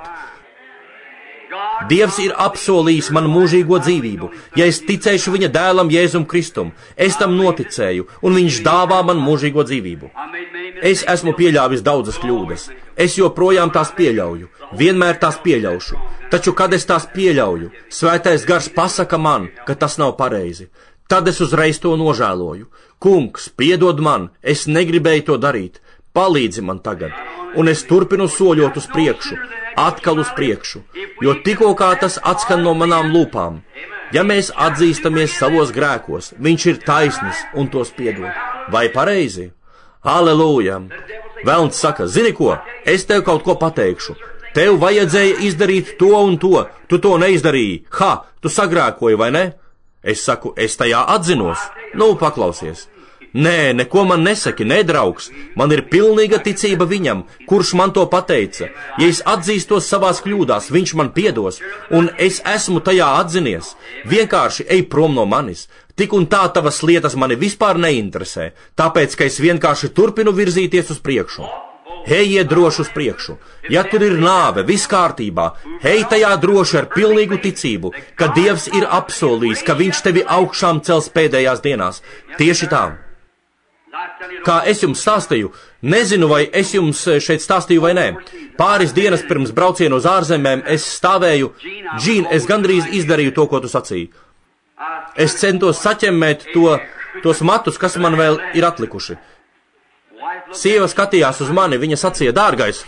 Dievs ir apsolījis man mūžīgo dzīvību, ja es ticēšu viņa dēlam Jēzum Kristum, es tam noticēju, un viņš dāvā man mūžīgo dzīvību. Es esmu pieļāvis daudzas kļūdas, es joprojām tās pieļauju, vienmēr tās pieļaušu, taču, kad es tās pieļauju, Svētais Gars pasaka man, ka tas nav pareizi, tad es uzreiz to nožēloju. Kungs, piedod man, es negribēju to darīt, palīdzi man tagad, un es turpinu soļot uz priekšu, atkal uz priekšu, jo tikko kā tas atskan no manām lūpām. Ja mēs atzīstamies savos grēkos, viņš ir taisnis un tos piedod. Vai pareizi? Halleluja! Velns saka, zini ko, es tev kaut ko pateikšu. Tev vajadzēja izdarīt to un to, tu to neizdarīji. Tu sagrēkoji, vai ne? Es saku, es tajā atzinos. Paklausies. Nē, neko man nesaki, draugs. Man ir pilnīga ticība viņam, kurš man to pateica. Ja es atzīstos savās kļūdās, viņš man piedos, un es esmu tajā atzinies. Vienkārši ej prom no manis. Tik un tā tavas lietas mani vispār neinteresē, tāpēc, ka es vienkārši turpinu virzīties uz priekšu. Ejiet droši uz priekšu. Ja tur ir nāve, viss kārtībā, ej tajā droši ar pilnīgu ticību, ka Dievs ir apsolījis, ka viņš tevi augšām cels pēdējās dienās. Tieši tā. Kā es jums stāstīju, nezinu, vai es jums šeit stāstīju vai nē. Pāris dienas pirms brauciena uz ārzemēm es stāvēju, Džīn, es gandrīz izdarīju to, ko tu sacīji. Es centos saķemmēt tos matus, kas man vēl ir atlikuši. Sieva skatījās uz mani, viņa sacīja, dārgais,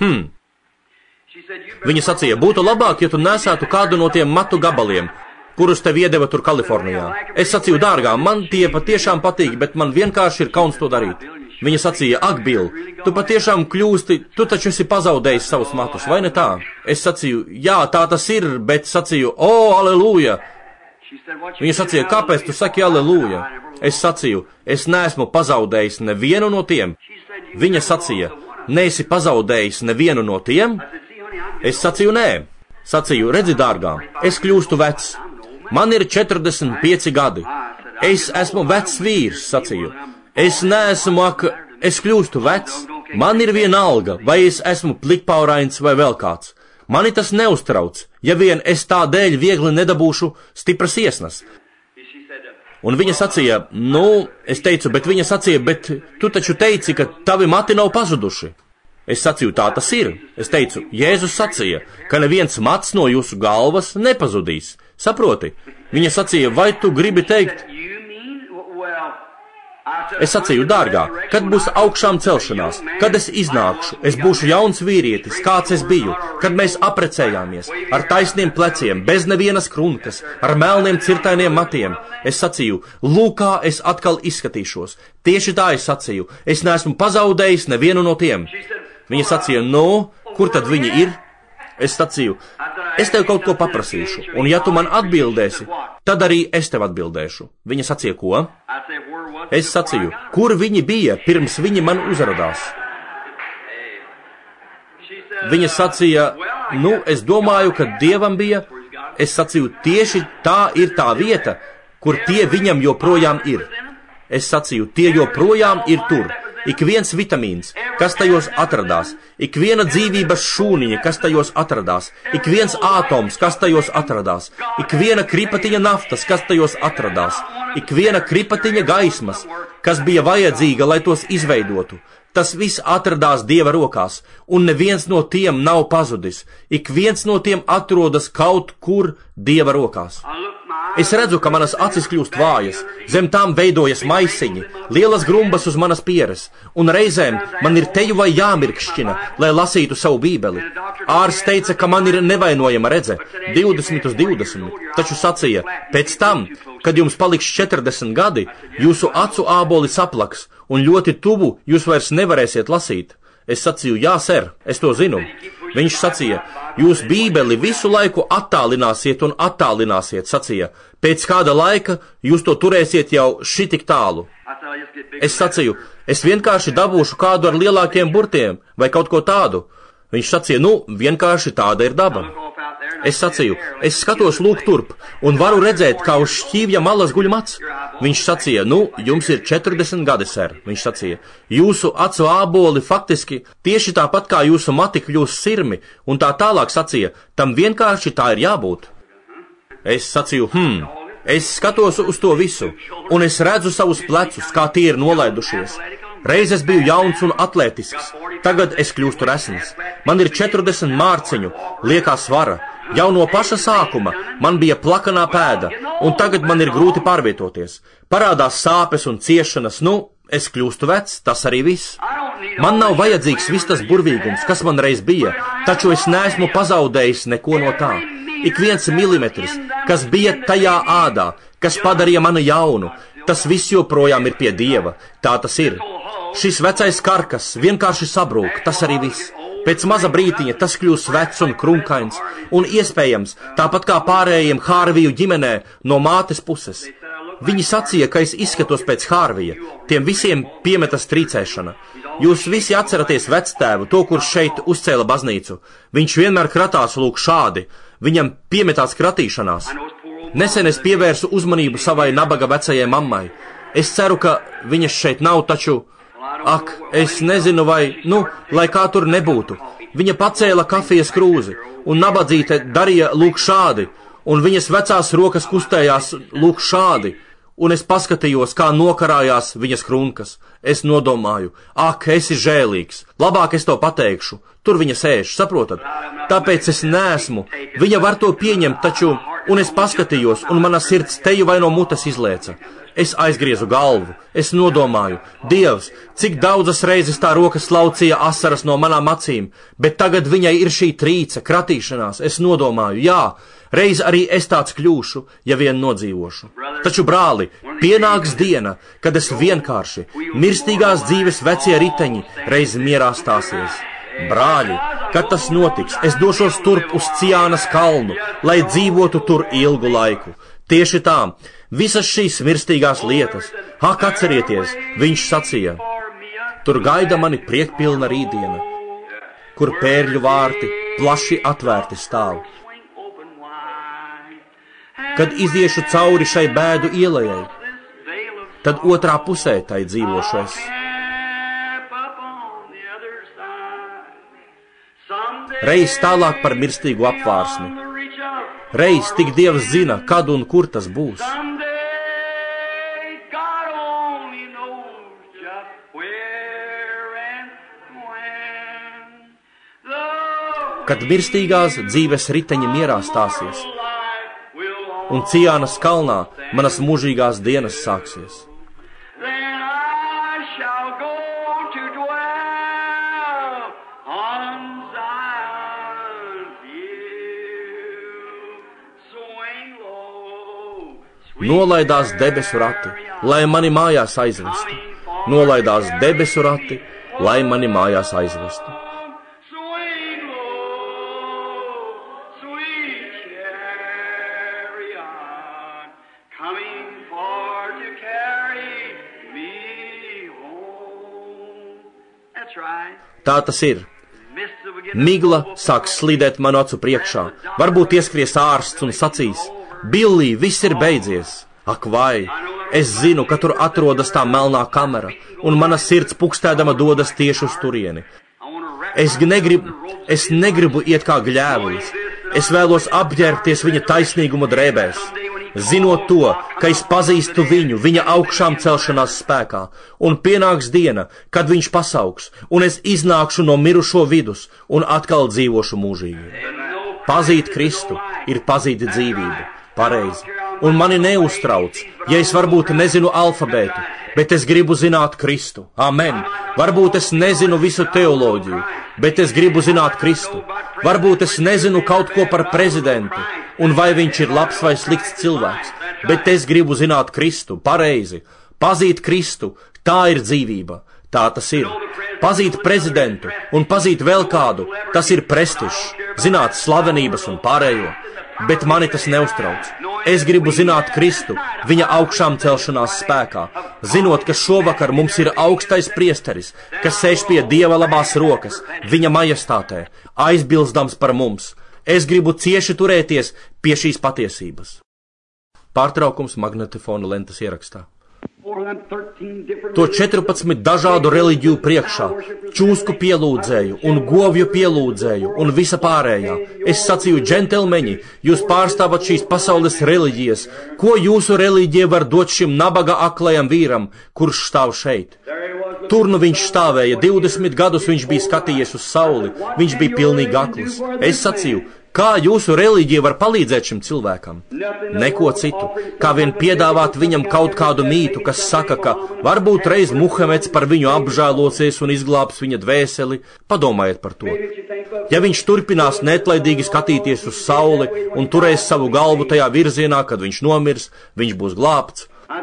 Viņa sacīja, būtu labāk, ja tu nesētu kādu no tiem matu gabaliem, kurus tev iedeva tur Kalifornijā. Es sacīju, dārgā, man tie patiešām patīk, bet man vienkārši ir kauns to darīt. Viņa sacīja, ak, Bill, tu patiešām kļūsti, tu taču esi pazaudējis savus matus, vai ne tā? Es sacīju, jā, tā tas ir, bet sacīju, aleluja! Viņa sacīja, kāpēc tu saki aleluja? Es sacīju, es neesmu pazaudējis nevienu no tiem. Viņa sacīja, neesi pazaudējis nevienu no tiem? Es sacīju, nē. Sacīju, redzi, dārgā, es kļūstu vecs. Man ir 45 gadi. Es esmu vecs vīrs, sacīju. Es neesmu, es kļūstu vecs. Man ir vienalga, vai es esmu plikpaurains vai vēl kāds. Mani tas neuztrauc, ja vien es tādēļ viegli nedabūšu stipras iesnas. Un viņa sacīja, es teicu, bet viņa sacīja, bet tu taču teici, ka tavi mati nav pazuduši. Es sacīju, tā tas ir. Es teicu, Jēzus sacīja, ka neviens mats no jūsu galvas nepazudīs. Saproti? Viņa sacīja, vai tu gribi teikt? Es sacīju, dārgā, kad būs augšām celšanās, kad es iznākšu, es būšu jauns vīrietis, kāds es biju, kad mēs aprecējāmies, ar taisniem pleciem, bez nevienas krunkas, ar melniem cirtainiem matiem. Es sacīju, lūkā es atkal izskatīšos. Tieši tā es sacīju, es neesmu pazaudējis nevienu no tiem. Viņa sacīja, kur tad viņi ir? Es sacīju, es tev kaut ko paprasīšu, un ja tu man atbildēsi, tad arī es tev atbildēšu. Viņa sacīja, ko? Es sacīju, kur viņi bija, pirms viņi man uzradās? Viņa sacīja, es domāju, ka Dievam bija. Es sacīju, tieši tā ir tā vieta, kur tie viņam joprojām ir. Es sacīju, tie joprojām ir tur. Ik viens vitamīns, kas tajos atradās, ik viena dzīvības šūniņa, kas tajos atradās, ik viens ātoms, kas tajos atradās, ik viena kripatiņa naftas, kas tajos atradās, ik viena kripatiņa gaismas, kas bija vajadzīga, lai tos izveidotu. Tas viss atradās Dieva rokās, un neviens no tiem nav pazudis. Ik viens no tiem atrodas kaut kur Dieva rokās. Es redzu, ka manas acis kļūst vājas, zem tām veidojas maisiņi, lielas grumbas uz manas pieres, un reizēm man ir teju vai jāmirkšķina, lai lasītu savu bībeli. Ārsts teica, ka man ir nevainojama redze, 20/20, taču sacīja, pēc tam, kad jums paliks 40 gadi, jūsu acu āboli saplaks, un ļoti tuvu jūs vairs nevarēsiet lasīt. Es sacīju, jā, ser, es to zinu. Viņš sacīja, jūs bībeli visu laiku attālināsiet un attālināsiet, sacīja. Pēc kāda laika jūs to turēsiet jau šitik tālu. Es sacīju, es vienkārši dabūšu kādu ar lielākiem burtiem vai kaut ko tādu. Viņš sacīja, vienkārši tāda ir daba. Es sacīju, es skatos lūk turp un varu redzēt, kā uz šķīvja malas guļ mats. Viņš sacīja, jums ir 40 gadi, ser. Viņš sacīja, jūsu acu āboli faktiski tieši tāpat kā jūsu mati kļūs sirmi, un tā tālāk sacīja, tam vienkārši tā ir jābūt. Es sacīju, es skatos uz to visu, un es redzu savus plecus, kā tie ir nolaidušies. Reiz es biju jauns un atletisks, tagad es kļūstu resns. Man ir 40 mārciņu, liekā svara. Jau no paša sākuma man bija plakanā pēda, un tagad man ir grūti pārvietoties. Parādās sāpes un ciešanas, es kļūstu vecs, tas arī viss. Man nav vajadzīgs viss tas burvīgums, kas man reiz bija, taču es neesmu pazaudējis neko no tā. Ik viens milimetrs, kas bija tajā ādā, kas padarīja mani jaunu, tas viss joprojām ir pie Dieva, tā tas ir. Šis vecais karkas vienkārši sabrūk, tas arī viss. Pēc maza brītiņa tas kļūs vecs un krunkains, un iespējams, tāpat kā pārējiem Hārviju ģimenē no mātes puses. Viņi sacīja, ka es izskatos pēc Hārvija, tiem visiem piemetas trīcēšana. Jūs visi atceraties vectēvu, to, kurš šeit uzcēla baznīcu. Viņš vienmēr kratās lūk šādi, viņam piemetās kratīšanās. Nesen es pievērsu uzmanību savai nabaga vecajai mammai. Es ceru, ka viņas šeit nav, taču... es nezinu vai, lai kā tur nebūtu. Viņa pacēla kafijas krūzi, un nabadzīte darīja lūk šādi, un viņas vecās rokas kustējās lūk šādi, un es paskatījos, kā nokarājās viņas krunkas. Es nodomāju, esi žēlīgs, labāk es to pateikšu, tur viņa sēž, saprotat? Tāpēc es neesmu, viņa var to pieņemt, taču, un es paskatījos, un mana sirds teju vai no mutes izlēca. Es aizgriezu galvu, es nodomāju, Dievs, cik daudzas reizes tā rokas laucīja asaras no manām acīm, bet tagad viņai ir šī trīce, kratīšanās, es nodomāju, jā, reiz arī es tāds kļūšu, ja vien nodzīvošu. Taču, brāli, pienāks diena, kad es vienkārši, mirstīgās dzīves vecie riteņi, reiz mierā stāsies. Brāļi, kad tas notiks, es došos turp uz Ciānas kalnu, lai dzīvotu tur ilgu laiku. Tieši tā, visas šīs mirstīgās lietas, atcerieties, viņš sacīja, tur gaida mani priekpilna rītdiena, kur pērļu vārti plaši atvērti stāv. Kad iziešu cauri šai bēdu ielai, tad otrā pusē tai dzīvošu es. Reiz tālāk par mirstīgu apvārsni. Reiz tik Dievs zina, kad un kur tas būs. Kad mirstīgās dzīves riteņi mierā stāsies, un Ciānas kalnā manas mūžīgās dienas sāksies. Nolaidās debesu rati, lai mani mājās aizvestu. Nolaidās debesu rati, lai mani mājās aizvestu. Tā tas ir. Migla sāks slīdēt manu acu priekšā. Varbūt ieskries ārsts un sacīs: Billī, viss ir beidzies. Ak vai, es zinu, ka tur atrodas tā melnā kamera, un mana sirds pukstēdama dodas tieši uz turieni. Es negribu iet kā gļēvulis. Es vēlos apģērbties viņa taisnīguma drēbēs. zinot to, ka es pazīstu viņu, viņa augšām celšanās spēkā, un pienāks diena, kad viņš pasauks, un es iznākšu no mirušo vidus un atkal dzīvošu mūžīgi. Pazīt Kristu ir pazīt dzīvību, pareizi, un mani neuztrauc, ja es varbūt nezinu alfabētu, bet es gribu zināt Kristu. Amen. Varbūt es nezinu visu teoloģiju, bet es gribu zināt Kristu. Varbūt es nezinu kaut ko par prezidentu, un vai viņš ir labs vai slikts cilvēks, bet es gribu zināt Kristu, pareizi. Pazīt Kristu, tā ir dzīvība. Tā tas ir. Pazīt prezidentu un pazīt vēl kādu, tas ir prestižs, zināt slavenības un pārējo. Bet mani tas neuztrauc. Es gribu zināt Kristu, viņa augšām celšanās spēkā, zinot, ka šovakar mums ir augstais priesteris, kas sēž pie Dieva labās rokas, viņa majestātē, aizbilstams par mums. Es gribu cieši turēties pie šīs patiesības. Pārtraukums magnetofona lentes ierakstā. To 14 dažādu reliģiju priekšā, čūsku pielūdzēju un govju pielūdzēju un visa pārējā. Es sacīju, džentelmeņi, jūs pārstāvat šīs pasaules reliģijas. Ko jūsu reliģija var dot šim nabaga aklajam vīram, kurš stāv šeit? Tur nu viņš stāvēja, 20 gadus viņš bija skatījies uz sauli, viņš bija pilnīgi akls. Es sacīju, kā jūsu reliģija var palīdzēt šim cilvēkam? Neko citu, kā vien piedāvāt viņam kaut kādu mītu, kas saka, ka varbūt reiz Muhameds par viņu apžēlosies un izglābs viņa dvēseli. Padomājiet par to. Ja viņš turpinās neatlaidīgi skatīties uz sauli un turēs savu galvu tajā virzienā, kad viņš nomirs, viņš būs glābts.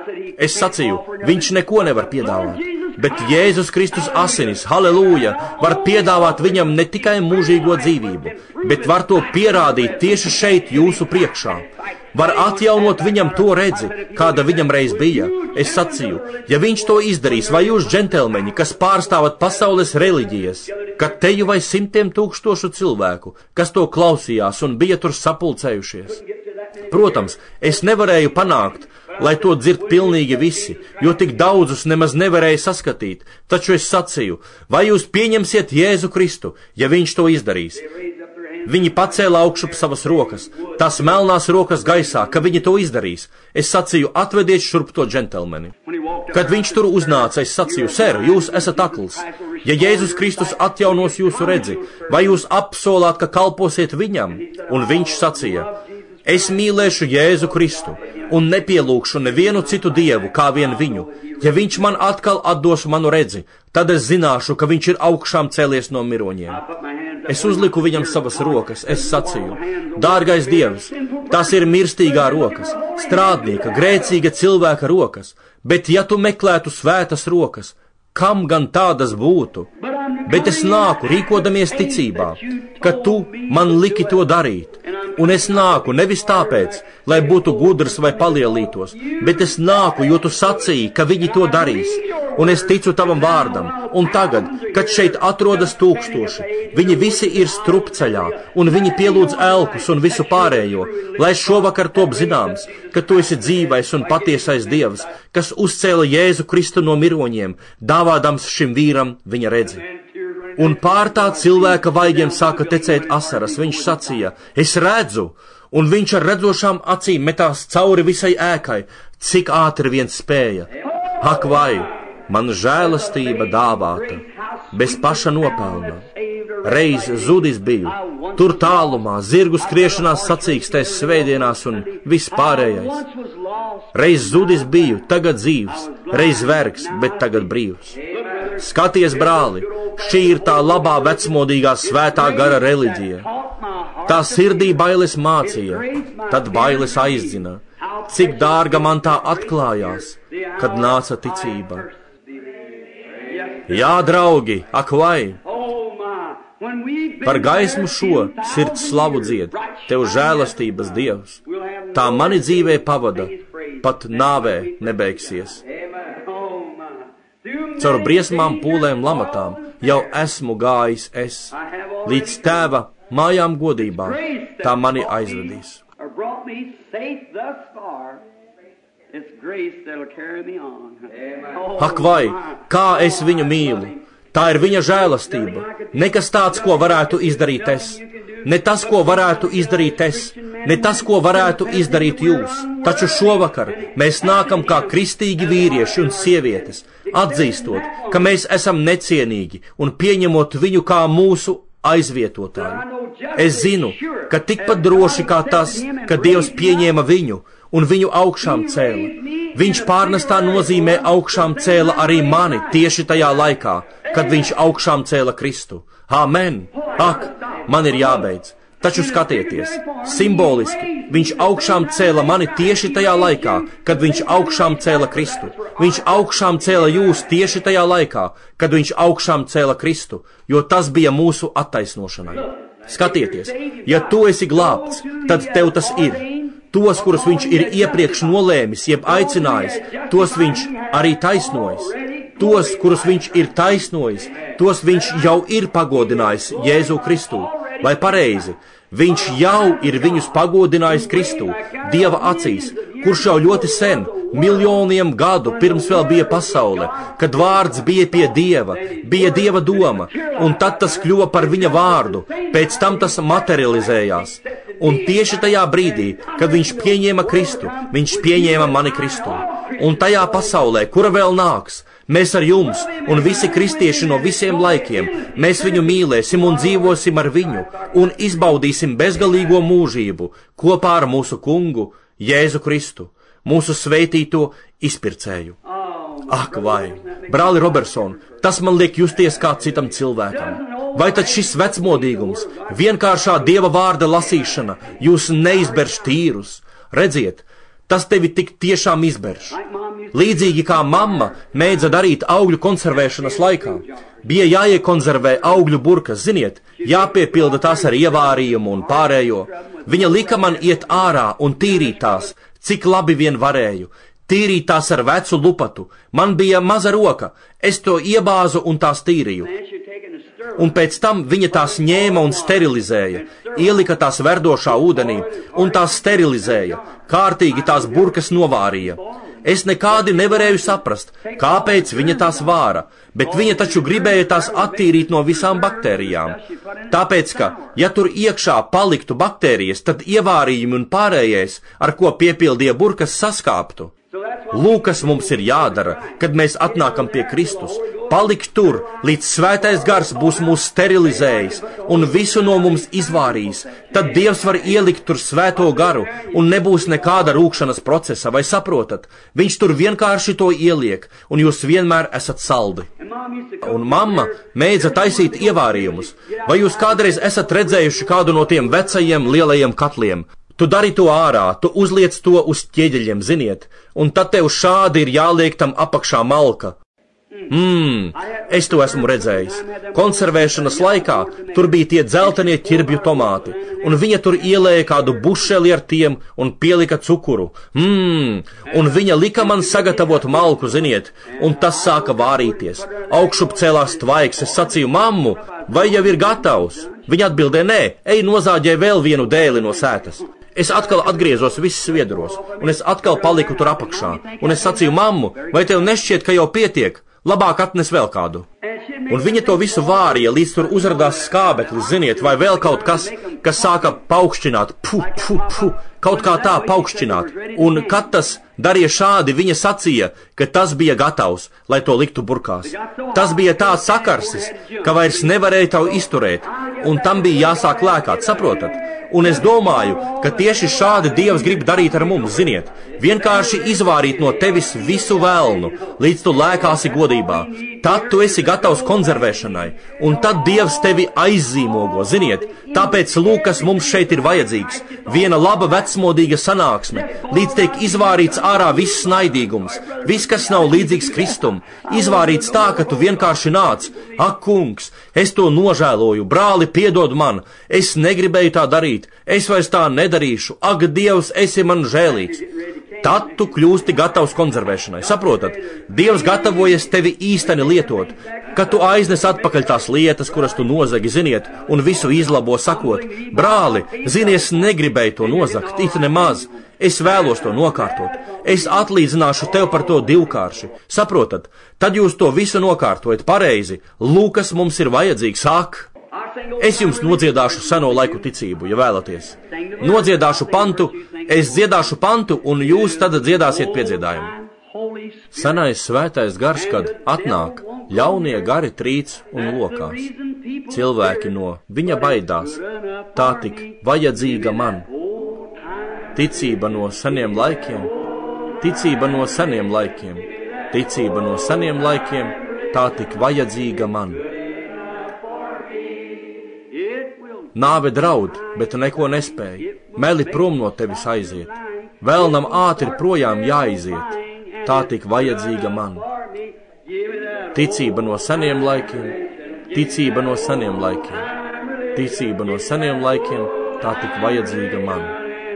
Es sacīju, viņš neko nevar piedāvāt, bet Jēzus Kristus asinis, halleluja, var piedāvāt viņam ne tikai mūžīgo dzīvību, bet var to pierādīt tieši šeit jūsu priekšā. Var atjaunot viņam to redzi, kāda viņam reiz bija. Es sacīju, ja viņš to izdarīs, vai jūs, džentelmeņi, kas pārstāvat pasaules reliģijas, kad teju vai 100 000 cilvēku, kas to klausījās un bija tur sapulcējušies. Protams, es nevarēju panākt, lai to dzird pilnīgi visi, jo tik daudzus nemaz nevarēja saskatīt, taču es sacīju, vai jūs pieņemsiet Jēzu Kristu, ja viņš to izdarīs? Viņi pacēla augšup savas rokas, tās melnās rokas gaisā, ka viņi to izdarīs. Es sacīju, atvediet šurp to džentelmeni. Kad viņš tur uznāca, es sacīju, ser, jūs esat akls. Ja Jēzus Kristus atjaunos jūsu redzi, vai jūs apsolāt, ka kalposiet viņam? Un viņš sacīja, es mīlēšu Jēzu Kristu un nepielūkšu nevienu citu dievu, kā vien viņu. Ja viņš man atkal atdos manu redzi, tad es zināšu, ka viņš ir augšām cēlies no miroņiem. Es uzliku viņam savas rokas, es sacīju, dārgais Dievs, tās ir mirstīgā rokas, strādnieka, grēcīga cilvēka rokas, bet ja tu meklētu svētas rokas, kam gan tādas būtu? Bet es nāku, rīkodamies ticībā, ka tu man liki to darīt. Un es nāku nevis tāpēc, lai būtu gudrs vai palielītos, bet es nāku, jo tu sacīji, ka viņi to darīs. Un es ticu tavam vārdam, un tagad, kad šeit atrodas 1000, viņi visi ir strupceļā, un viņi pielūdz elkus un visu pārējo, lai šovakar top zināms, ka tu esi dzīvais un patiesais Dievs, kas uzcēla Jēzu Kristu no miroņiem, dāvādams šim vīram viņa redzi. Un pār tā cilvēka vaigiem sāka tecēt asaras. Viņš sacīja, es redzu, un viņš ar redzošām acīm metās cauri visai ēkai, cik ātri vien spēja. Ak vai, man žēlastība dāvāta, bez paša nopelna. Reiz zudis biju, tur tālumā, zirgu skriešanās sacīkstēs svētdienās un viss pārējais. Reiz zudis biju, tagad dzīvs, reiz vergs, bet tagad brīvs. Skaties, brāli, šī ir tā labā vecmodīgā svētā gara reliģija. Tā sirdī bailes mācīja, tad bailes aizzina. Cik dārga man tā atklājās, kad nāca ticība. Jā, draugi, ak vai! Par gaismu šo sirds slavu dzied, tev žēlastības Dievs. Tā mani dzīvē pavada, pat nāvē nebeigsies. Caur briesmām, pūlēm, lamatām jau esmu gājis es, līdz tēva mājām godībā, tā mani aizvedīs. Ak vai, kā es viņu mīlu! Tā ir viņa žēlastība. Nekas tāds, ko varētu izdarīt es. Ne tas, ko varētu izdarīt es. ne tas, ko varētu izdarīt jūs. Taču šovakar mēs nākam kā kristīgi vīrieši un sievietes, atzīstot, ka mēs esam necienīgi un pieņemot viņu kā mūsu aizvietotāju. Es zinu, ka tikpat droši kā tas, ka Dievs pieņēma viņu un viņu augšām cēla. Viņš pārnestā nozīmē augšām cēla arī mani tieši tajā laikā, kad viņš augšām cēla Kristu. Āmen! Ak, man ir jābeidz! Taču skatieties, simboliski viņš augšām cēla mani tieši tajā laikā, kad viņš augšām cēla Kristu. Viņš augšām cēla jūs tieši tajā laikā, kad viņš augšām cēla Kristu, jo tas bija mūsu attaisnošanai. Skatieties, ja tu esi glābts, tad tev tas ir. Tos, kurus viņš ir iepriekš nolēmis, jeb aicinājis, tos viņš arī taisnojis. Tos, kurus viņš ir taisnojis, tos viņš jau ir pagodinājis Jēzu Kristu. Vai pareizi? Viņš jau ir viņus pagodinājis Kristū, Dieva acīs, kurš jau ļoti sen, miljoniem gadu pirms vēl bija pasaule, kad vārds bija pie Dieva, bija Dieva doma, un tad tas kļuva par viņa vārdu, pēc tam tas materializējās. Un tieši tajā brīdī, kad viņš pieņēma Kristu, viņš pieņēma mani Kristu. Un tajā pasaulē, kura vēl nāks, mēs ar jums un visi kristieši no visiem laikiem, mēs viņu mīlēsim un dzīvosim ar viņu un izbaudīsim bezgalīgo mūžību kopā ar mūsu kungu Jēzu Kristu, mūsu sveitīto izpircēju. Ak, vai, brāli Robertson, tas man liek justies kā citam cilvēkam. Vai tad šis vecmodīgums, vienkāršā Dieva vārda lasīšana, jūs neizberš tīrus? Redziet, tas tevi tik tiešām izberš. Līdzīgi kā mamma mēdza darīt augļu konservēšanas laikā. Bija jāiekonservē augļu burkas, ziniet, jāpiepilda tās ar ievārījumu un pārējo. Viņa lika man iet ārā un tīrīt tās, cik labi vien varēju. Tīrīt tās ar vecu lupatu. Man bija maza roka, es to iebāzu un tās tīrīju. Un pēc tam viņa tās ņēma un sterilizēja, ielika tās verdošā ūdenī un tās sterilizēja, kārtīgi tās burkas novārīja. Es nekādi nevarēju saprast, kāpēc viņa tās vāra, bet viņa taču gribēja tās attīrīt no visām baktērijām. Tāpēc, ka, ja tur iekšā paliktu baktērijas, tad ievārījumi un pārējais, ar ko piepildīja burkas, saskāptu. Lūk, kas mums ir jādara, kad mēs atnākam pie Kristus. Palikt tur, līdz svētais gars būs mūs sterilizējis un visu no mums izvārījis. Tad Dievs var ielikt tur svēto garu un nebūs nekāda rūkšanas procesa, vai saprotat? Viņš tur vienkārši to ieliek un jūs vienmēr esat saldi. Un mamma mēdza taisīt ievārījumus. Vai jūs kādreiz esat redzējuši kādu no tiem vecajiem lielajiem katliem? Tu dari to ārā, tu uzliec to uz ķieģeļiem, ziniet, un tad tev šādi ir jāliek tam apakšā malka. Es to esmu redzējis. Konservēšanas laikā tur bija tie dzeltenie ķirbju tomāti, un viņa tur ielēja kādu bušeli ar tiem un pielika cukuru. Un viņa lika man sagatavot malku, ziniet, un tas sāka vārīties. Augšup cēlās tvaiks, es sacīju, mammu, vai jau ir gatavs? Viņa atbildēja, nē, ej nozāģē vēl vienu dēli no sētas. Es atkal atgriezos viss sviedros, un es atkal paliku tur apakšā, un es sacīju, mammu, vai tev nešķiet, ka jau pietiek? Labāk atnes vēl kādu. Un viņa to visu vārīja, līdz tur uzradās skābeklis, ziniet, vai vēl kaut kas, kas sāka paukšķināt, kaut kā tā paukšķināt. Un kad tas darīja šādi, viņa sacīja, ka tas bija gatavs, lai to liktu burkās. Tas bija tā sakarsis, ka vairs nevarēja tavu izturēt, un tam bija jāsāk lēkāt, saprotat? Un es domāju, ka tieši šādi Dievs grib darīt ar mums, ziniet, vienkārši izvārīt no tevis visu velnu, līdz tu lēkāsi godībā. Tad tu esi gatavs konservēšanai, un tad Dievs tevi aizzīmogo, ziniet, tāpēc lūk, kas mums šeit ir vajadzīgs. Viena laba vecmodīga sanāksme, līdz tiek izvārīts ārā viss naidīgums, viss, kas nav līdzīgs Kristum, izvārīts tā, ka tu vienkārši nāc. Ak, kungs, es to nožēloju, brāli, piedod man, es negribēju tā darīt, es vairs tā nedarīšu, ak, Dievs, esi man žēlīgs. Tad tu kļūsti gatavs konservēšanai, saprotat? Dievs gatavojas tevi īsteni lietot, kad tu aiznes atpakaļ tās lietas, kuras tu nozagi, ziniet, un visu izlabo sakot, brāli, zini, es negribēju to nozagt, it nemaz, es vēlos to nokārtot, es atlīdzināšu tev par to divkārši, saprotat? Tad jūs to visu nokārtojat pareizi, lūk, kas mums ir vajadzīgs, ak! Es jums nodziedāšu seno laiku ticību, ja vēlaties. Nodziedāšu pantu, es dziedāšu pantu, un jūs tad dziedāsiet piedziedājumu. Senais svētais gars, kad atnāk, ļaunie gari trīc un lokās. Cilvēki no viņa baidās, tā tik vajadzīga man. Ticība no seniem laikiem, ticība no seniem laikiem, ticība no seniem laikiem, tā tik vajadzīga man. Nāve draud, bet neko nespēj, meli prom no tevis aiziet, vēlnam ātri projām jāiziet, tā tik vajadzīga man. Ticība no seniem laikiem, ticība no seniem laikiem, ticība no seniem laikiem, tā tik vajadzīga man.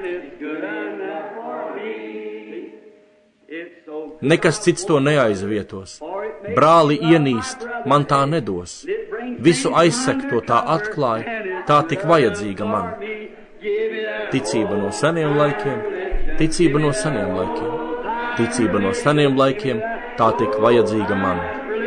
Nekas cits to neaizvietos, brāli ienīst, man tā nedos, visu aizsekto tā atklāja, tā tik vajadzīga man. Ticība no seniem laikiem, ticība no seniem laikiem, ticība no seniem laikiem, tā tik vajadzīga man.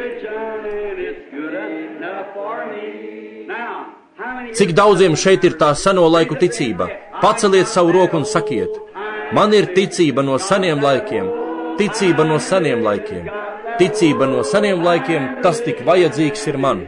Cik daudziem šeit ir tā seno laiku ticība? Paceliet savu roku un sakiet, man ir ticība no seniem laikiem, ticība no seniem laikiem, ticība no seniem laikiem, tas tik vajadzīgs ir man.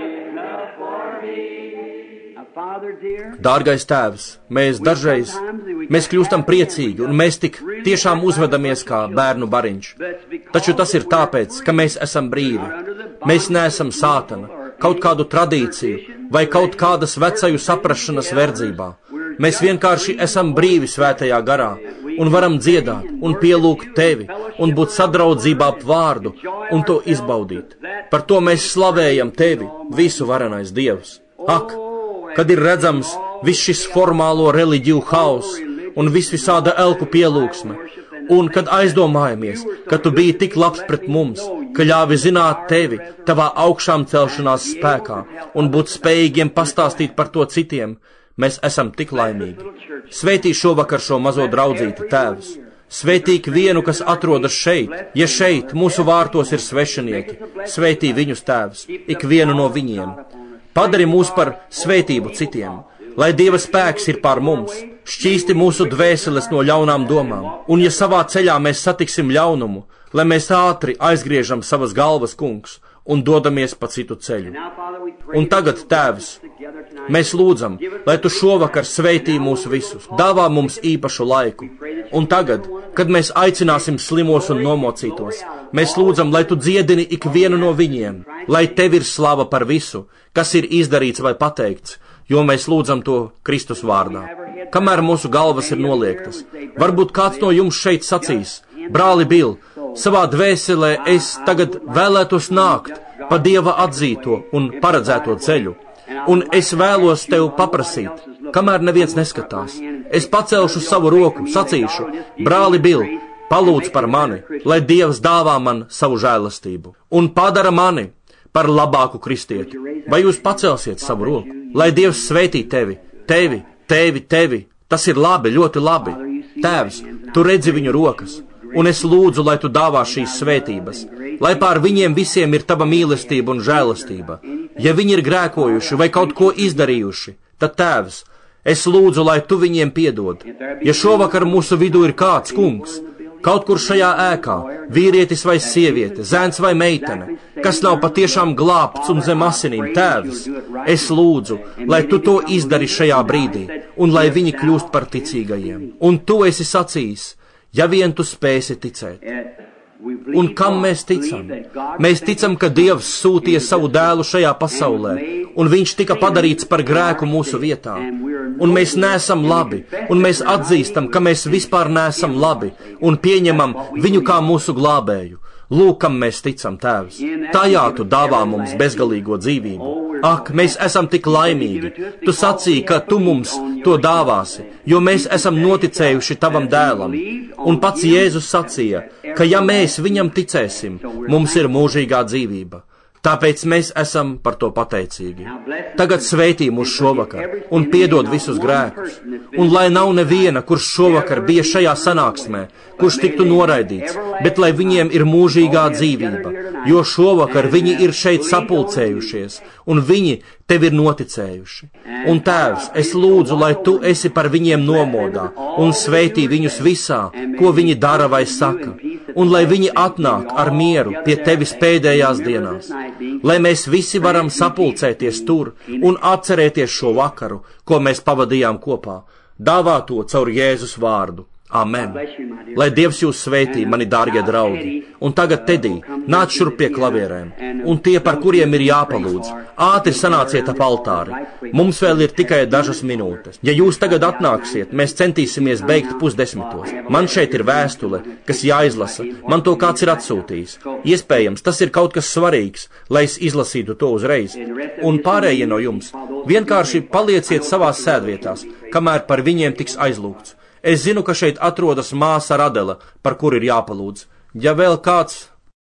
Dārgais Tēvs, mēs dažreiz, mēs kļūstam priecīgi un mēs tik tiešām uzvedamies kā bērnu bariņš. Taču tas ir tāpēc, ka mēs esam brīvi. Mēs neesam sātana, kaut kādu tradīciju vai kaut kādas vecaju saprašanas verdzībā. Mēs vienkārši esam brīvi svētajā garā un varam dziedāt un pielūgt Tevi un būt sadraudzībā ap vārdu un to izbaudīt. Par to mēs slavējam Tevi, visu varenais Dievs. Ak! Kad ir redzams viss šis formālo reliģiju haus un visvisāda elku pielūgsme, un kad aizdomājamies, ka Tu biji tik labs pret mums, ka ļāvi zināt Tevi Tavā augšām celšanās spēkā un būt spējīgiem pastāstīt par to citiem, mēs esam tik laimīgi. Svētī šovakar šo mazo draudzīti, Tēvs. Svētī vienu, kas atrodas šeit, ja šeit mūsu vārtos ir svešinieki. Svētī viņus, Tēvs, ikvienu no viņiem. Padari mūs par svētību citiem, lai Dieva spēks ir pār mums, šķīsti mūsu dvēseles no ļaunām domām, un ja savā ceļā mēs satiksim ļaunumu, lai mēs ātri aizgriežam savas galvas, Kungs, un dodamies pa citu ceļu. Un tagad, Tēvs, mēs lūdzam, lai Tu šovakar svētī mūs visus, dāvā mums īpašu laiku. Un tagad, kad mēs aicināsim slimos un nomocītos, mēs lūdzam, lai Tu dziedini ikvienu no viņiem, lai Tev ir slava par visu, kas ir izdarīts vai pateikts, jo mēs lūdzam to Kristus vārdā. Kamēr mūsu galvas ir noliektas, varbūt kāds no jums šeit sacīs, brāli Bil, savā dvēselē es tagad vēlētos nākt pa Dieva atzīto un paredzēto ceļu, un es vēlos Tev paprasīt, kamēr neviens neskatās. Es pacelšu savu roku, sacīšu, brāli Bil, palūdz par mani, lai Dievs dāvā man savu žēlastību un padara mani par labāku kristieti. Vai jūs pacelsiet savu roku? Lai Dievs svētī tevi, tevi, tevi, tevi. Tas ir labi, ļoti labi. Tēvs, Tu redzi viņu rokas, un es lūdzu, lai Tu dāvā šīs svētības, lai pār viņiem visiem ir Tava mīlestība un žēlastība. Ja viņi ir grēkojuši vai kaut ko izdarījuši, tad Tēvs, es lūdzu, lai Tu viņiem piedod. Ja šovakar mūsu vidū ir kāds, Kungs, kaut kur šajā ēkā, vīrietis vai sieviete, zēns vai meitene, kas nav patiešām glābts un zem asinīm, Tēvs, es lūdzu, lai Tu to izdari šajā brīdī, un lai viņi kļūst par ticīgajiem. Un Tu esi sacījis, ja vien Tu spēsi ticēt. Un kam mēs ticam? Mēs ticam, ka Dievs sūtīja savu dēlu šajā pasaulē, un viņš tika padarīts par grēku mūsu vietā. Un mēs neesam labi, un mēs atzīstam, ka mēs vispār neesam labi, un pieņemam viņu kā mūsu glābēju. Lūk, kam mēs ticam, Tēvs. Tajā Tu dāvā mums bezgalīgo dzīvību. Ak, mēs esam tik laimīgi. Tu sacīji, ka Tu mums to dāvāsi, jo mēs esam noticējuši Tavam dēlam. Un pats Jēzus sacīja, ka ja mēs viņam ticēsim, mums ir mūžīgā dzīvība. Tāpēc mēs esam par to pateicīgi. Tagad svētī mūs šovakar un piedod visus grēkus. Un lai nav neviena, kurš šovakar bija šajā sanāksmē, kurš tiktu noraidīts, bet lai viņiem ir mūžīgā dzīvība, jo šovakar viņi ir šeit sapulcējušies, un viņi tev ir noticējuši. Un Tēvs, es lūdzu, lai tu esi par viņiem nomodā un svētī viņus visā, ko viņi dara vai saka, un lai viņi atnāk ar mieru pie tevis pēdējās dienās, lai mēs visi varam sapulcēties tur un atcerēties šo vakaru, ko mēs pavadījām kopā, dāvā to caur Jēzus vārdu. Amen. Lai Dievs jūs svētī, mani dārgie draugi. Un tagad, Tedī, nāc šurp pie klavierēm. Un tie, par kuriem ir jāpalūdz, ātri sanāciet ap altāri. Mums vēl ir tikai dažas minūtes. Ja jūs tagad atnāksiet, mēs centīsimies beigt 9:30. Man šeit ir vēstule, kas jāizlasa. Man to kāds ir atsūtījis. Iespējams, tas ir kaut kas svarīgs, lai es izlasītu to uzreiz. Un pārējie no jums vienkārši palieciet savās sēdvietās, kamēr par viņiem tiks aizlūgts. Es zinu, ka šeit atrodas māsa Radela, par kuru ir jāpalūdz. Ja vēl kāds